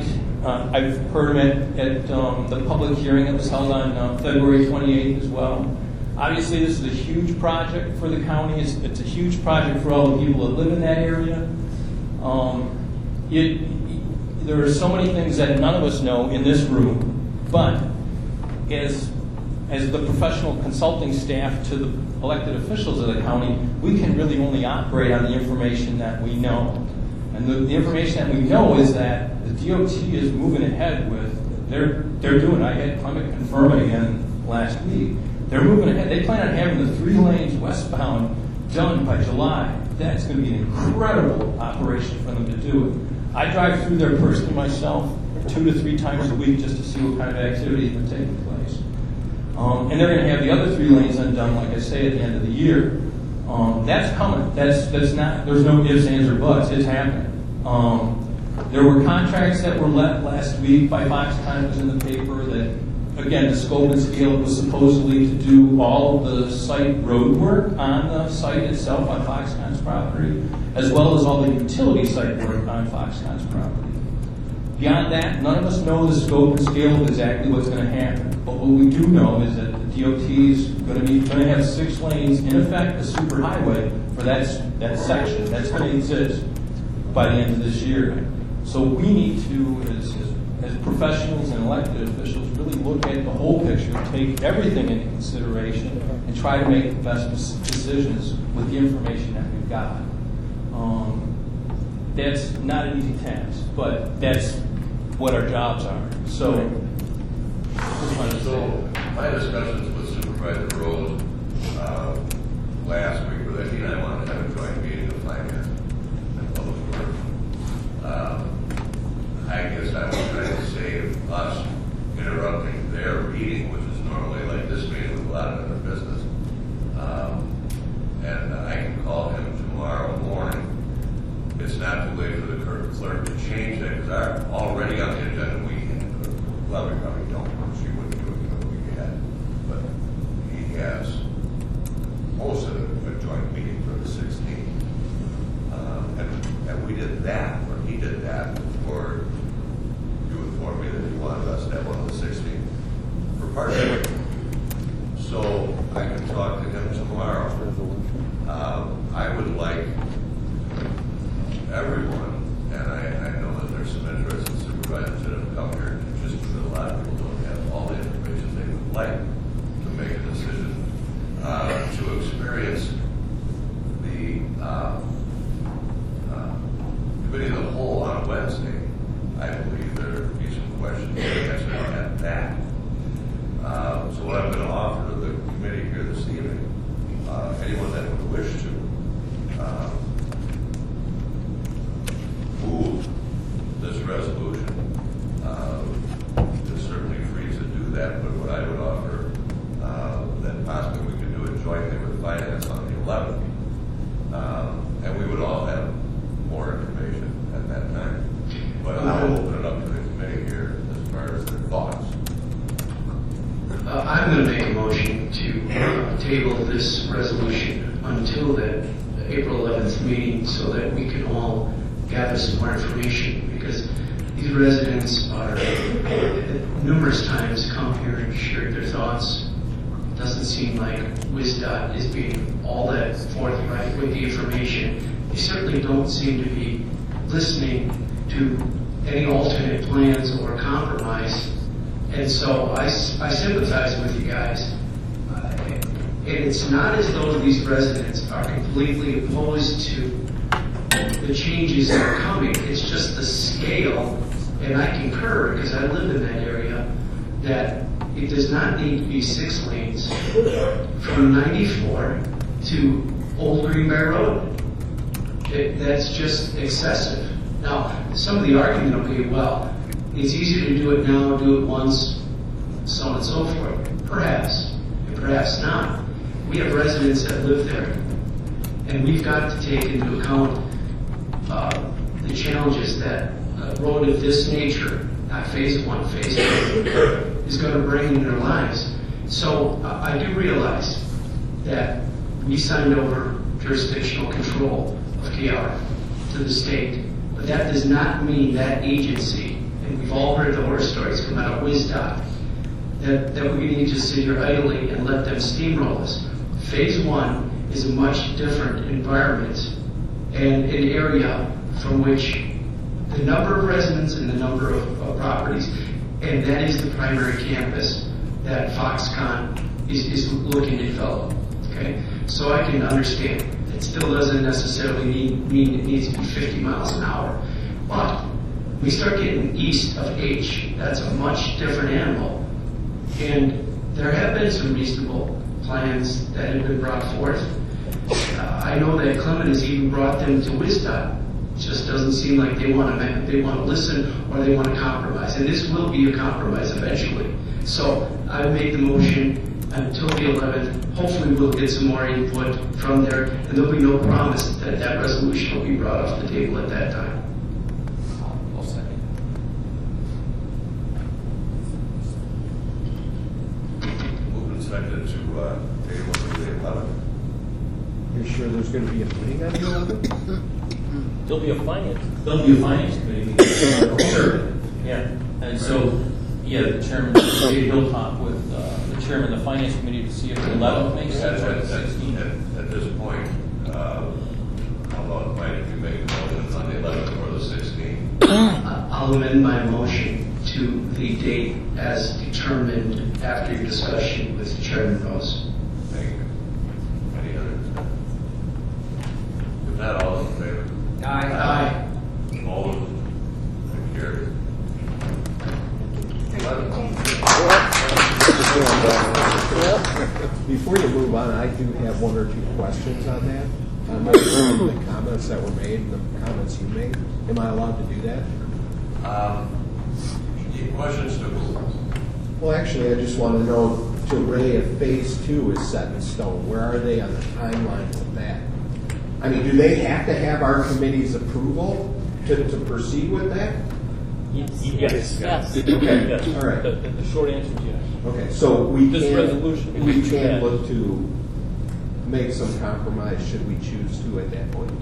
Uh, I've heard him at, at um, the public hearing that was held on uh, February twenty-eighth as well. Obviously, this is a huge project for the county. It's, it's a huge project for all the people that live in that area. Um, it, there are so many things that none of us know in this room, but as, as the professional consulting staff to the elected officials of the county, we can really only operate on the information that we know. And the, the information that we know is that the D O T is moving ahead with, they're, they're doing, I had Clement confirm it again last week, they're moving ahead. They plan on having the three lanes westbound done by July. That's going to be an incredible operation for them to do it. I drive through there personally myself two to three times a week just to see what kind of activities are taking place. Um, and they're going to have the other three lanes undone, like I say, at the end of the year. Um, that's coming. That's that's not. There's no ifs, ands, or buts. It's happening. Um, there were contracts that were let last week by Foxconn. It was in the paper that, again, the scope and scale was supposedly to do all the site road work on the site itself on Foxconn's property, as well as all the utility site work on Foxconn's property. Beyond that, none of us know the scope and scale of exactly what's going to happen. But what we do know is that the D O T is going to be going to have six lanes, in effect, a superhighway for that that section. That's going to exist by the end of this year. So we need to, as, as, as professionals and elected officials, really look at the whole picture, take everything into consideration, and try to make the best decisions with the information that we've got. Um, that's not an easy task, but that's what our jobs are. So, so my discussions with Supervisor Rose uh, last week were that he and I wanted to have a joint meeting of finance and public works. Um, I guess I was trying to save us interrupting their meeting, which is normally like this meeting with a lot of other business. Um, and I can call him tomorrow morning. It's not too late for the clerk to change that, because our already on the agenda we well we probably don't. She wouldn't do it if we had, but he has most of it a joint meeting for the sixteenth, um, and and we did that, or he did that before you informed me that he wanted us to have one on the sixteenth for partnership. So I can talk to him tomorrow. Um, I would like everyone, and I, I know that there's some interest in supervisors that have come here, just because a lot of people don't have all the information they would like to make a decision, uh, to experience the uh, uh, committee of the whole on Wednesday. I believe there would be some questions to answer at that. Uh, so what I'm going to offer to the committee here this evening, uh, anyone that would wish to uh, move this resolution uh, is certainly free to do that, but what I would offer uh, that possibly we could do it jointly with finance on the eleventh, um, and we would all have more information at that time. But I'll open it up to the committee here as far as their thoughts. Uh, I'm going to make a motion to uh, table this resolution until the April eleventh meeting so that we can all gather some more information, because these residents are numerous times come here and shared their thoughts. It doesn't seem like WisDOT is being all that forthright with the information. They certainly don't seem to be listening to any alternate plans or compromise. And so I, I sympathize with you guys. Uh, and it's not as though these residents are completely opposed to the changes that are coming. It's just the scale, and I concur because I live in that area, that it does not need to be six lanes from ninety-four to Old Greenbrier Road. It, that's just excessive. Now, some of the argument will be, well, it's easier to do it now, do it once, so on and so forth. Perhaps, and perhaps not. We have residents that live there, and we've got to take into account uh, the challenges that a road of this nature, not phase one, phase two, is going to bring in their lives. So uh, I do realize that we signed over jurisdictional control of K R to the state, but that does not mean that agency, and we've all heard the horror stories come out of WisDOT, that, that we need to sit here idly and let them steamroll us. Phase one is a much different environment and an area from which the number of residents and the number of, of properties, and that is the primary campus that Foxconn is, is looking to develop. Okay, so I can understand. It still doesn't necessarily mean, mean it needs to be fifty miles an hour, but we start getting east of H. That's a much different animal, and there have been some reasonable plans that have been brought forth. Uh, I know that Clement has even brought them to WisDOT. It just doesn't seem like they want to they want to listen or they want to compromise, and this will be a compromise eventually. So I made the motion until the eleventh. Hopefully we'll get some more input from there, and there'll be no promise that that resolution will be brought off the table at that time. I'll second. Moved and seconded to uh, table to the eleventh. You're sure there's going to be a meeting on the eleventh? There'll be a finance. There'll be a finance committee meeting. Sure. Yeah, and so, yeah, the chairman, Dave Hilltop with uh, the chairman of the finance committee to see if the eleventh makes sense or the sixteenth. At, at this point, uh, how about Mike, if you make a motion on the eleventh or the sixteenth? I'll amend my motion to the date as determined after your discussion with Chairman Rose. Thank you. Any other? If not, all those in favor? Aye. Aye. All those carried. Before you move on, I do have one or two questions on that. On the comments that were made, and the comments you made. Am I allowed to do that? Um, questions to who? Well, actually, I just want to know to Ray if phase two is set in stone. Where are they on the timeline of that? I mean, do they have to have our committee's approval to, to proceed with that? Yes. Yes. Yes. Okay. Yes. All right. The, the, the short answer is yes. Okay, so we This can, resolution- we can look to make some compromise should we choose to at that point in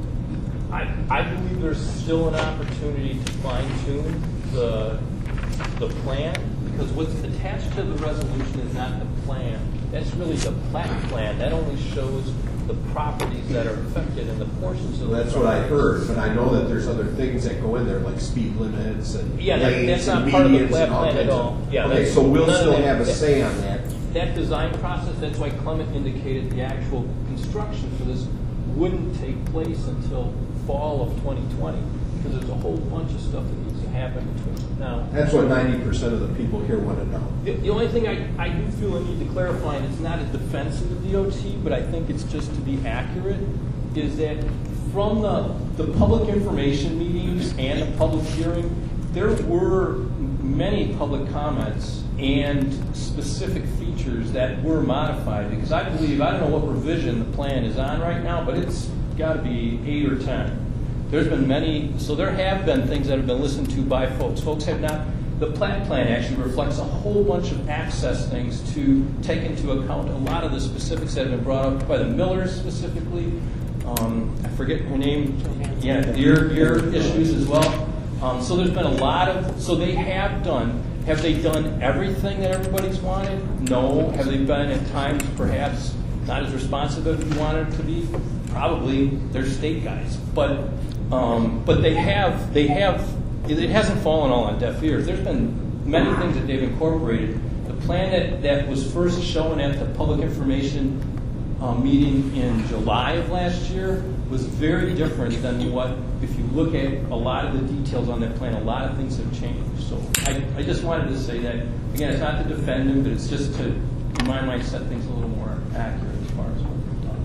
time. I, I believe there's still an opportunity to fine tune the, the plan, because what's attached to the resolution is not the plan. That's really the plat plan. That only shows the properties that are affected and the portions of So the that's what I properties. heard, but I know that there's other things that go in there, like speed limits and Yeah, that- lanes that's not and part of the medians plat and all plan at kinds of- all. Yeah, Okay, that's- so we'll none of still that- have a that- say on that. That design process, that's why Clement indicated the actual construction for this wouldn't take place until fall of twenty twenty, because there's a whole bunch of stuff that needs to happen between now. That's what ninety percent of the people here want to know. The, the only thing I, I do feel I need to clarify, and it's not a defense of the D O T, but I think it's just to be accurate, is that from the, the public information meetings and the public hearing, there were many public comments and specific features that were modified, because I believe, I don't know what revision the plan is on right now, but it's got to be eight or ten. There's been many, so there have been things that have been listened to by folks. Folks have not, the plat plan actually reflects a whole bunch of access things to take into account a lot of the specifics that have been brought up by the Millers specifically. Um, I forget her name. Yeah, your, your issues as well. Um, so there's been a lot of, so they have done, have they done everything that everybody's wanted? No. Have they been at times perhaps not as responsive as we wanted to be? Probably. They're state guys. But um, but they have, they have, it hasn't fallen all on deaf ears. There's been many things that they've incorporated. The plan that, that was first shown at the public information uh, meeting in July of last year was very different than what, if you look at a lot of the details on that plan, a lot of things have changed. So I, I just wanted to say that, again, it's not to defend him, but it's just to, in my mind, set things a little more accurate as far as what we've done.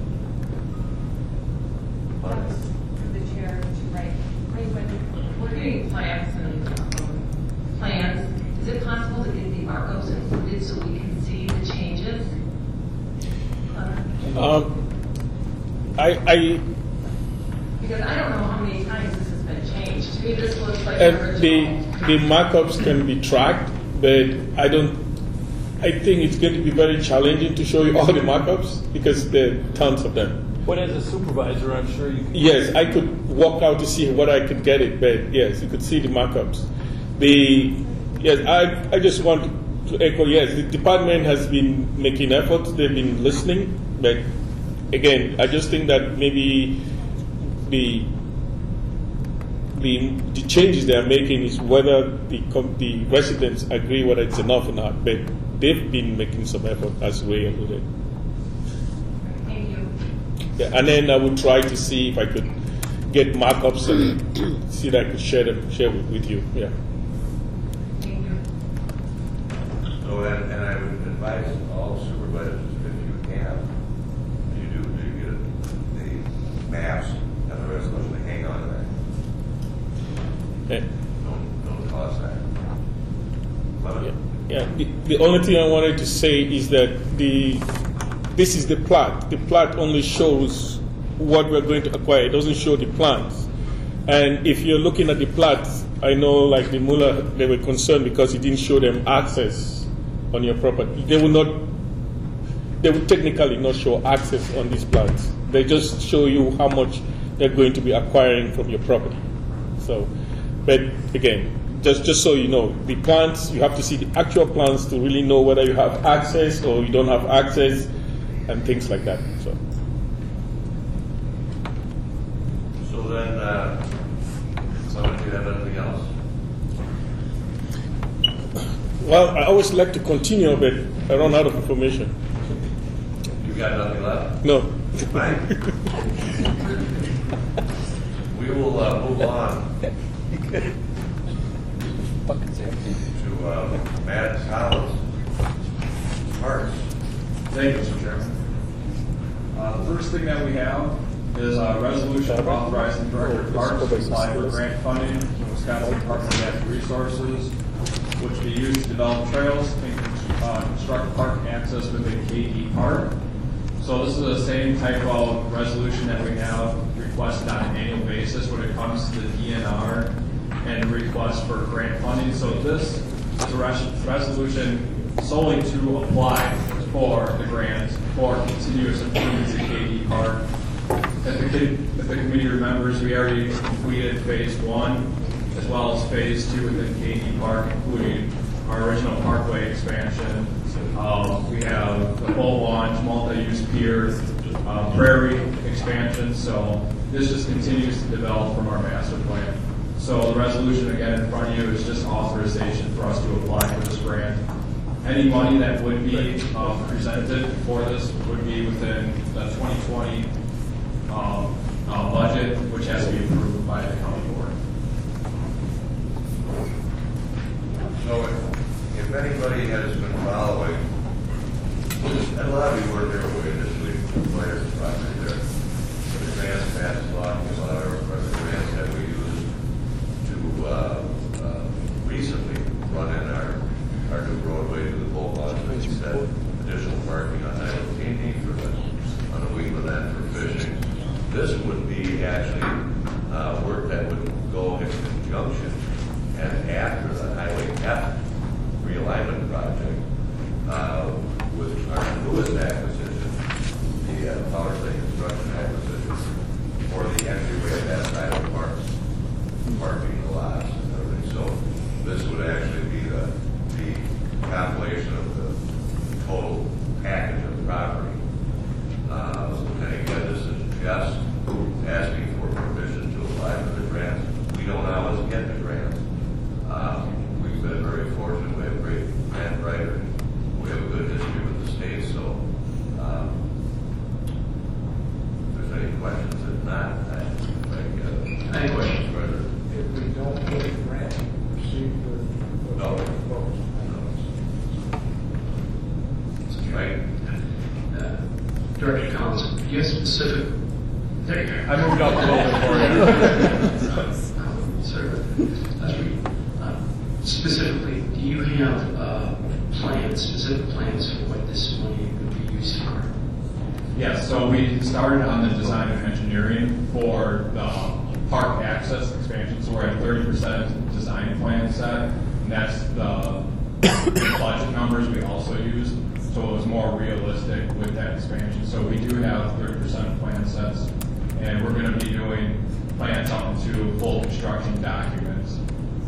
For the chair to write, when we're getting plans and um, plans, is it possible to get the markups included so we can see the changes? Um, I, I Because I don't know how many times this has been changed. To me, this looks like Uh, the the original. the markups can be tracked, but I don't. I think it's going to be very challenging to show you all the markups because there are tons of them. But as a supervisor, I'm sure you can. Yes, I could walk out to see what I could get it, but yes, you could see the markups. The, yes, I, I just want to echo, yes, the department has been making efforts, they've been listening, but again, I just think that maybe the the, the changes they are making is whether the, the residents agree whether it's enough or not, but they've been making some effort, as Ray alluded. Thank you. Yeah, and then I would try to see if I could get markups and see that I could share them, share with, with you. Yeah. Thank you. So, and, and I would advise all supervisors, if you can, you do, you get the maps and the resolution to hang on to that. Okay. Don't, don't toss that. Love it. Yeah. The, the only thing I wanted to say is that the this is the plat. The plat only shows what we're going to acquire. It doesn't show the plans. And if you're looking at the plat, I know like the Muller, they were concerned because it didn't show them access on your property. They will not, they will technically not show access on these plans. They just show you how much they're going to be acquiring from your property. So, but again, just, just so you know, the plans, you have to see the actual plans to really know whether you have access or you don't have access and things like that. So. So then, uh, someone, do you have anything else? Well, I always like to continue, but I run out of information. You got nothing left? No. Fine. We will uh, move on to uh, Matt Collins, Parks. Thank you, Mister Chairman. Uh, the first thing that we have is a resolution authorizing the Director of Parks to apply for grant funding from the Wisconsin Department of Natural Resources, which will be used to develop trails and uh, construct park access within K D Park. So this is the same type of resolution that we have requested on an annual basis when it comes to the D N R and requests for grant funding. So this is a res resolution solely to apply for the grant for continuous improvements in K D Park. If the, if the committee remembers, we already completed phase one as well as phase two within K D Park, including our original parkway expansion. Uh, we have the full launch, multi-use pier, uh, prairie expansion. So this just continues to develop from our master plan. So the resolution again in front of you is just authorization for us to apply for this grant. Any money that would be uh, presented for this would be within the twenty twenty um, uh, budget, which has to be approved by the county board. So if, if anybody has been following, and a lot of you weren't there when we initially acquired the property there, but the grants passed law, a lot of our grants that we used to uh, uh, recently run in our, our new roadway to the Bull Lodge, which said additional parking on Highway eighteen for the, on the Wheatland end for fishing. This would be actually uh, work that would go in conjunction and after the Highway F realignment project uh, with our newest acquisition, the uh, Power State Construction acquisition, for the entryway of that side of the parks, parking lots and everything. So this would actually be the, the compilation of the total package of the property. Uh, and again, this is just asking for permission to apply for the grants. We don't always get the grants. Um, we've been very fortunate. We have a great grant writer. We have a good history with the state. So, um, if there's any questions, if not, I think, uh, any questions, brother? If we don't get a grant, proceed with No. proposed. Right. Uh, Director Collins, do you have specific? There you go. I moved up a little bit for you. Sorry. Uh, specifically, do you have uh, plans, specific plans for what this money would be used for? Yes, so we started on the design and engineering for the park access expansion. So we're at thirty percent design plan set, and that's the budget numbers we also used. So it was more realistic with that expansion. So we do have thirty percent plan sets, and we're going to be doing plans up to full construction documents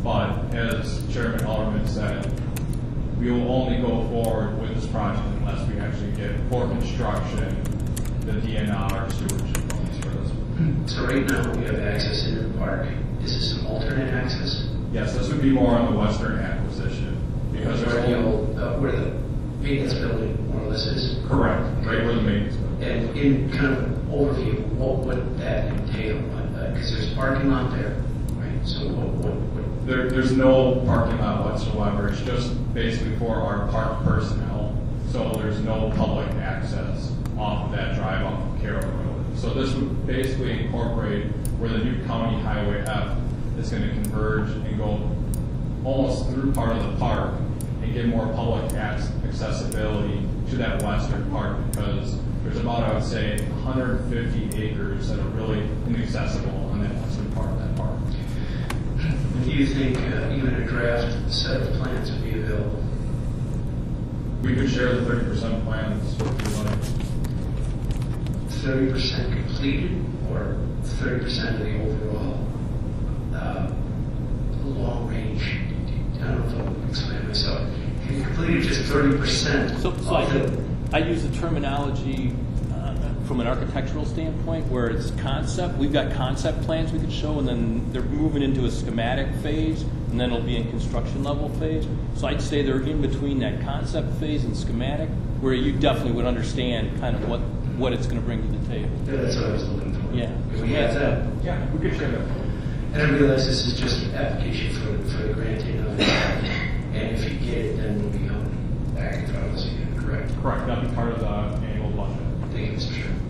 but as Chairman Alderman said, we will only go forward with this project unless we actually get for construction the D N R stewardship bonus for this. So right now we have access into the park. Is this an alternate access? Yes, this would be more on the western acquisition because where there's the only- old, uh, where the maintenance building more or less is. Correct, right where the maintenance building. And in kind of an overview, what would that entail? Because there's parking lot there, right? So what, what, what? There, there's no parking lot whatsoever. It's just basically for our park personnel. So there's no public access off of that drive off of Carroll Road. So this would basically incorporate where the new county highway F is going to converge and go almost through part of the park and give more public ac- accessibility to that western part because there's about, I would say, one hundred fifty acres that are really inaccessible on that western part of that park. Do you think uh, even a draft set of plans would be available? We could share the thirty percent plans if you like. thirty percent completed or thirty percent of the overall uh, long range? I don't know if I'm explaining myself. If you completed just thirty percent So, so of I, the I use the terminology uh, from an architectural standpoint where it's concept. We've got concept plans we could show, and then they're moving into a schematic phase, and then it'll be in construction level phase. So I'd say they're in between that concept phase and schematic, where you definitely would understand kind of what, what it's going to bring to the table. Yeah, that's what I was looking for. Yeah. If we have that. Yeah, we could share that. And I realize this is just an application for, for the granting of it. And if you get it, then we'll be on back in front of us again, correct? Correct. That'll be part of the annual budget. Thank you, Mister Chairman.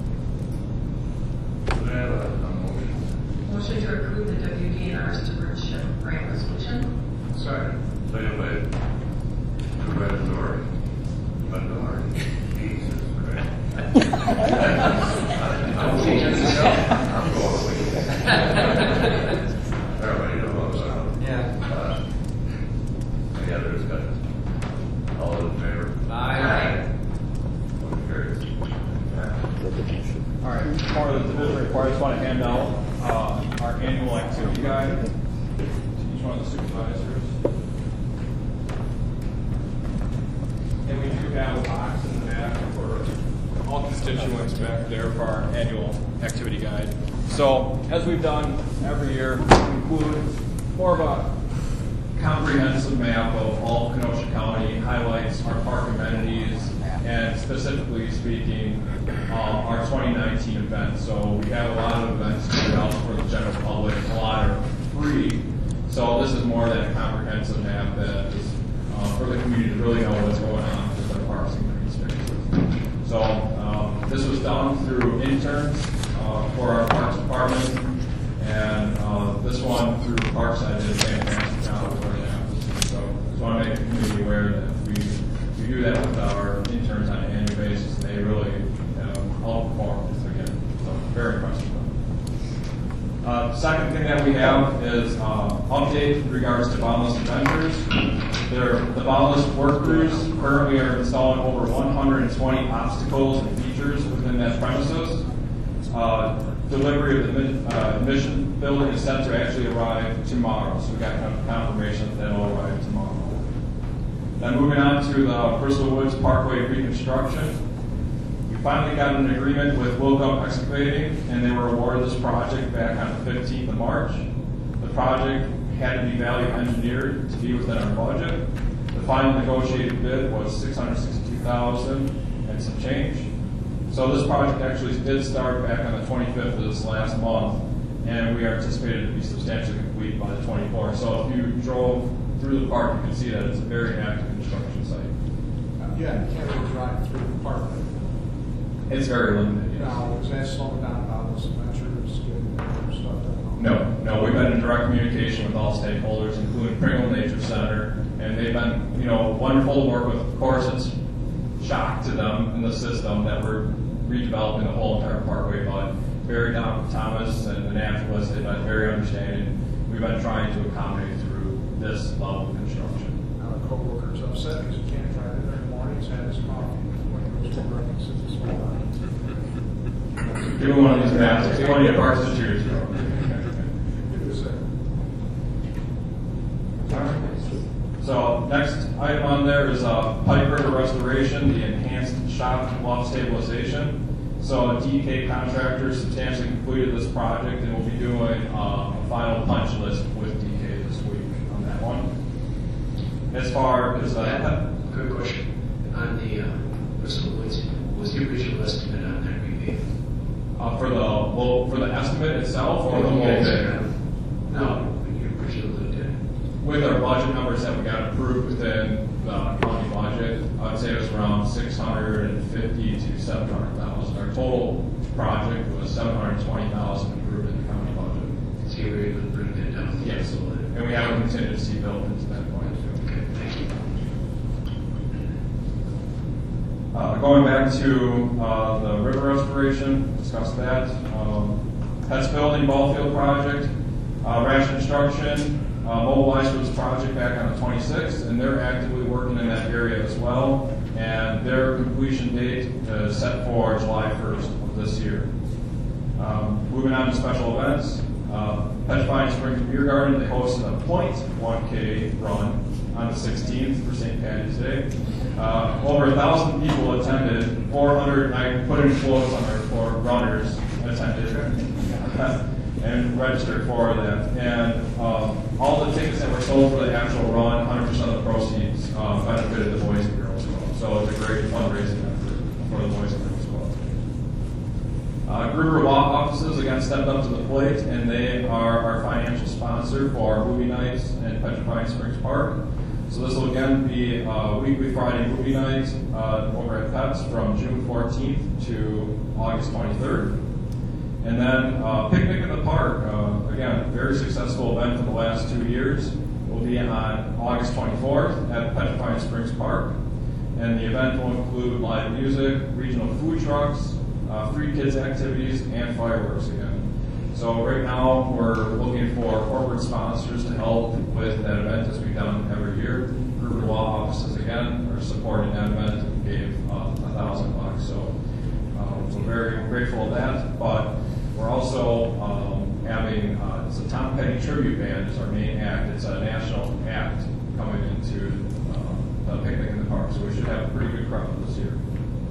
Could I have a, a motion? Motion to approve the W D N R stewardship grant resolution. Second. Second by Supervisor Dorr. Bador. Jesus Christ. I'm going with it. Everybody knows what I'm saying. Yeah. Uh, Any other discussion? All those in favor? Aye. Motion carries. All right, part of the division report, I just want to hand out uh, our annual activity guide to each one of the supervisors. And we do have a box in the back for all constituents back there for our annual activity guide. So, as we've done every year, we include more of a comprehensive map of all of Kenosha County, highlights our park amenities, and specifically speaking, um, our twenty nineteen events. So we have a lot of events coming out for the general public, a lot are free. So this is more of that comprehensive map that is uh, for the community to really know what's going on with our parks and green spaces. So um, this was done through interns uh, for our parks department, and uh, this one through Parkside did a fantastic job of running out. So just want to make the community aware that we, we do that with our interns on an annual basis, and they really um, all perform this again. So very impressive. Uh, second thing that we have is uh, update in regards to Boundless Adventures. They're, the Boundless work crews currently are installing over one hundred twenty obstacles and features within that premises. Uh, delivery of the uh, mission building is set to actually arrive tomorrow, so we got confirmation that that'll arrive tomorrow. Then moving on to the Bristol Woods Parkway reconstruction. We finally got an agreement with Wilkup Excavating, and they were awarded this project back on the fifteenth of March. The project had to be value engineered to be within our budget. The final negotiated bid was six hundred sixty-two thousand dollars and some change. So this project actually did start back on the twenty-fifth of this last month, and we are anticipated to be substantially complete by the twenty-fourth. So if you drove through the park, you can see that it's a very active construction site. Yeah, you can't really drive through the park. It's very limited, yes. Now, is that slowing down Boundless Adventures, getting their stuff done? No, no, we've been in direct communication with all stakeholders, including Pringle Nature Center, and they've been, you know, wonderful to work with. Of course, it's shock to them in the system that we're redeveloping the whole entire parkway, but Barry Thomas and the naturalists, they've been very understanding. We've been trying to accommodate through this level of construction. Now, the co-worker's upset because he can't drive in there in the morning, he's had his coffee when he goes to work, he sits his phone on. Give me one of these maps, there's plenty of parks to choose from. Give it a second. So next item on there is uh, pipe river restoration, the enhanced shock bluff stabilization. So D K contractors substantially completed this project and will be doing uh, a final punch list with D K this week on that one. As far as uh, Yeah, good question. On the, uh, what's, what's, what's the original estimate on that rebate? uh, for the well, for the estimate itself or the whole Yeah, thing? No, when you originally looked at it. With our budget numbers that we got approved within the county budget, I'd say it was around six hundred fifty to seven hundred thousand. Our total project was seven hundred twenty thousand approved in the county budget. So you were able to bring that down? Yes, and we have a contingency built into that point too. Okay, thank you. Uh, going back to uh, the river restoration, discussed that. Um, Pets Building ball field project, uh, Rash Construction uh, mobilized for this project back on the twenty-sixth, and they're actively working in that area as well. And their completion date is set for July first of this year. Um, moving on to special events, uh, Petrifying Springs Beer Garden, they hosted a point one K run on the sixteenth for Saint Patty's Day. Uh, over a thousand people attended, four hundred, I put in quotes on there, for runners attended and registered for that. And um, all the tickets that were sold for the actual run, one hundred percent of the proceeds um, benefited the Boys and Girls Club. So it's a great fundraising effort for the Boys and Girls Club. Uh, Gruber Law Offices again stepped up to the plate, and they are our financial sponsor for our movie nights in Petrifying Springs Park. So this will again be a weekly Friday movie night uh, over at Pets from June fourteenth to August twenty-third. And then uh, Picnic in the Park, uh, again, very successful event for the last two years, will be on August twenty-fourth at Petrifying Springs Park. And the event will include live music, regional food trucks, uh, free kids activities, and fireworks again. So right now we're looking for corporate sponsors to help with that event as we've done every year. Gruber Law Offices again are supporting that event and gave uh, a thousand bucks. So um, we're very grateful of that. But we're also um, having uh, it's a Tom Petty tribute band is our main act. It's a national act coming into uh, the Picnic in the Park. So we should have a pretty good crowd this year.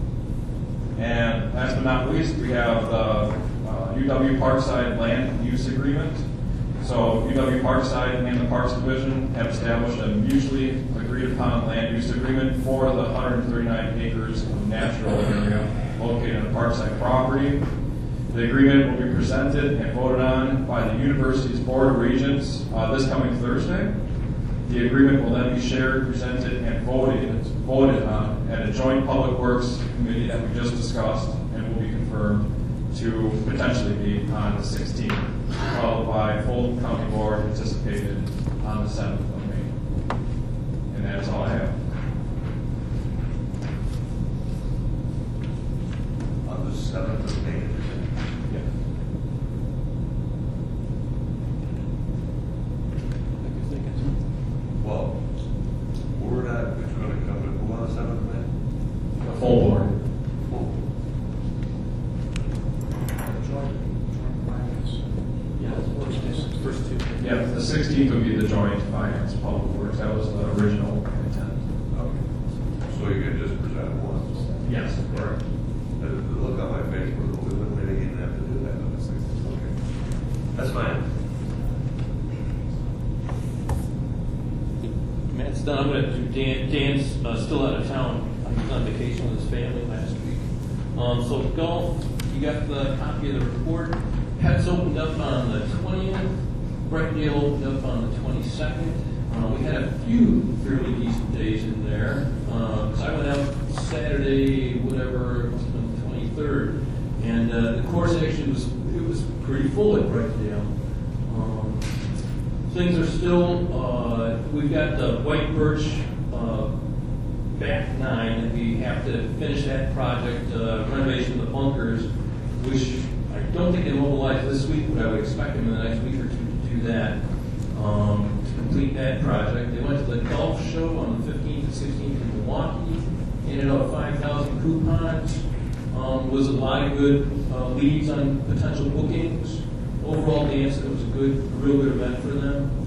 And last but not least, we have the uh, U W Parkside Land Use Agreement. So U W Parkside and the Parks Division have established a mutually agreed upon land use agreement for the one hundred thirty-nine acres of natural area located on Parkside property. The agreement will be presented and voted on by the university's Board of Regents uh, this coming Thursday. The agreement will then be shared, presented, and voted, voted on at a joint public works committee that we just discussed and will be confirmed to potentially be on the sixteenth, followed by full county board anticipated on the seventh of May. And that is all I have. On the seventh of May. Well, we're not, which going to come to who on the seventh of May? The full board. Full. First two. Yeah, the sixteenth would be the joint finance public works. That was the original intent. Okay. So you can just present one? Yes, correct. The the look on my face was, we wouldn't really even have to do that on the sixteenth. Okay. That's fine. Matt's done. I'm going to do Dan. Dan's uh, still out of town. He was on vacation with his family last week. Um, so golf, you got the copy of the report. Pets opened up on the twentieth. Brightdale opened up on the twenty-second. Uh, we had a few fairly decent days in there. Uh, cause I went out Saturday, whatever, it was on the twenty-third, and uh, the course actually was it was pretty full at Brightdale. Um, things are still. Uh, we've got the white birch uh, back nine, and we have to finish that project uh, renovation of the bunkers, which I don't think they mobilized this week, but I would expect them in the next week or two to do that, um, to complete that project. They went to the golf show on the fifteenth and sixteenth in Milwaukee, handed out five thousand coupons, um, was a lot of good uh, leads on potential bookings. Overall, Dan said it was a good, a real good event for them.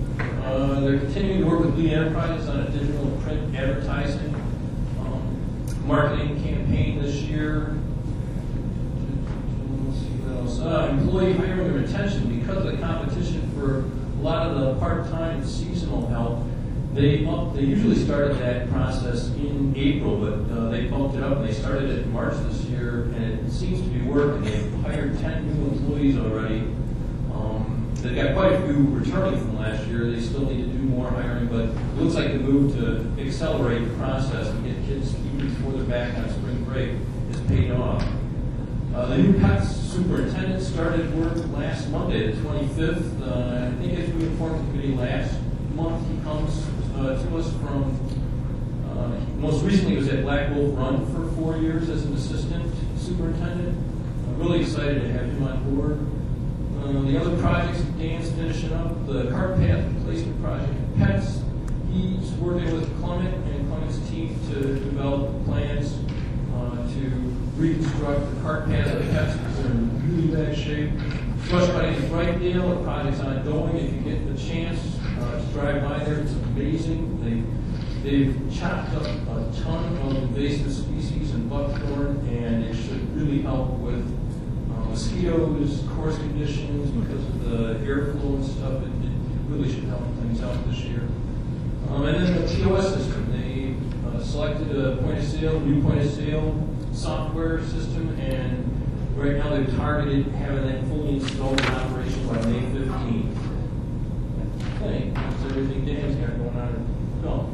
Uh, they're continuing to work with Lee Enterprises on a digital and print advertising um, marketing campaign this year. Let's see what else. Uh, employee hiring and retention. Because of the competition for a lot of the part-time and seasonal help, they up, they usually started that process in April, but uh, they bumped it up. They started it in March this year, and it seems to be working. They've hired ten new employees already. Um, they've got quite a few returning from last year. They still need to do more hiring, but it looks like the move to accelerate the process and get kids even before they're back on spring break is paying off. Uh, the new P E T S superintendent started work last Monday, the twenty-fifth. Uh, I think as we informed the committee last month, he comes uh, to us from, uh, most recently he was at Black Wolf Run for four years as an assistant superintendent. I'm really excited to have him on board. Uh, the other projects that Dan's finishing up, the cart path replacement project at P E T S, he's working with Clement and Clement's team to develop plans uh, to reconstruct the cart path at P E T S because they're in really bad shape. Brush cutting at Brightdale, the project's ongoing. If you get the chance uh, to drive by there, it's amazing. They, they've chopped up a ton of invasive species and buckthorn, and it should really help with uh, mosquitoes, coarse conditions, because of the airflow and stuff. It, it really should help things out this year. Um, and then the T O S system, they uh, selected a point of sale, new point of sale software system, and right now they've targeted having that fully installed in operation by May fifteenth. I think that's everything Dan's got going on. No.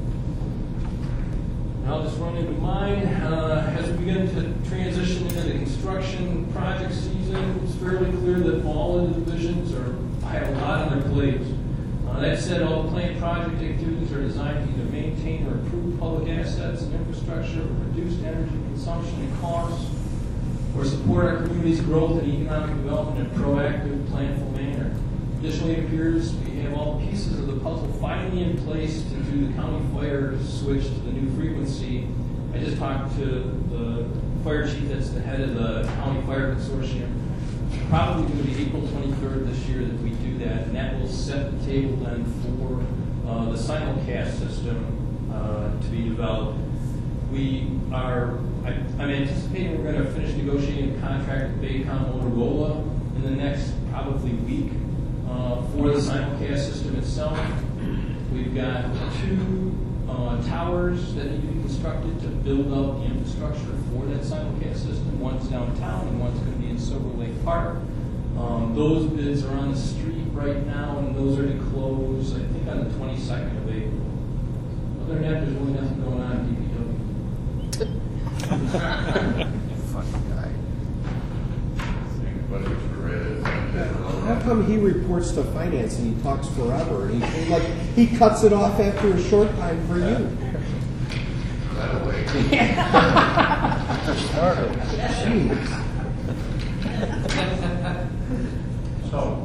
I'll just run into mine. Uh, as we begin to transition into the construction project season, it's fairly clear that all of the divisions are have a lot on their plates. Uh, that said, all the planned project activities are designed to either maintain or improve public assets and infrastructure, reduce energy consumption and costs, or support our community's growth and economic development in a proactive, planful manner. Additionally, it appears we have all the pieces of the puzzle finally in place to do the county fire switch to the new frequency. I just talked to the fire chief that's the head of the county fire consortium. It's probably going to be April twenty-third this year that we do that, and that will set the table then for uh, the simulcast system uh, to be developed. We are, I, I'm anticipating we're going to finish negotiating a contract with Baycom Motorola in the next probably week uh, for the simulcast system itself. We've got two uh, towers that need to be constructed to build up the infrastructure for that simulcast system. One's downtown and one's going to be in Silver Lake Park. Um, those bids are on the street right now, and those are to close, I think, on the twenty-second of April. Other than that, there's really nothing going on in D P W. Fucking guy. How come he reports to finance and he talks forever and he like he cuts it off after a short time for you? That way. Jeez. So,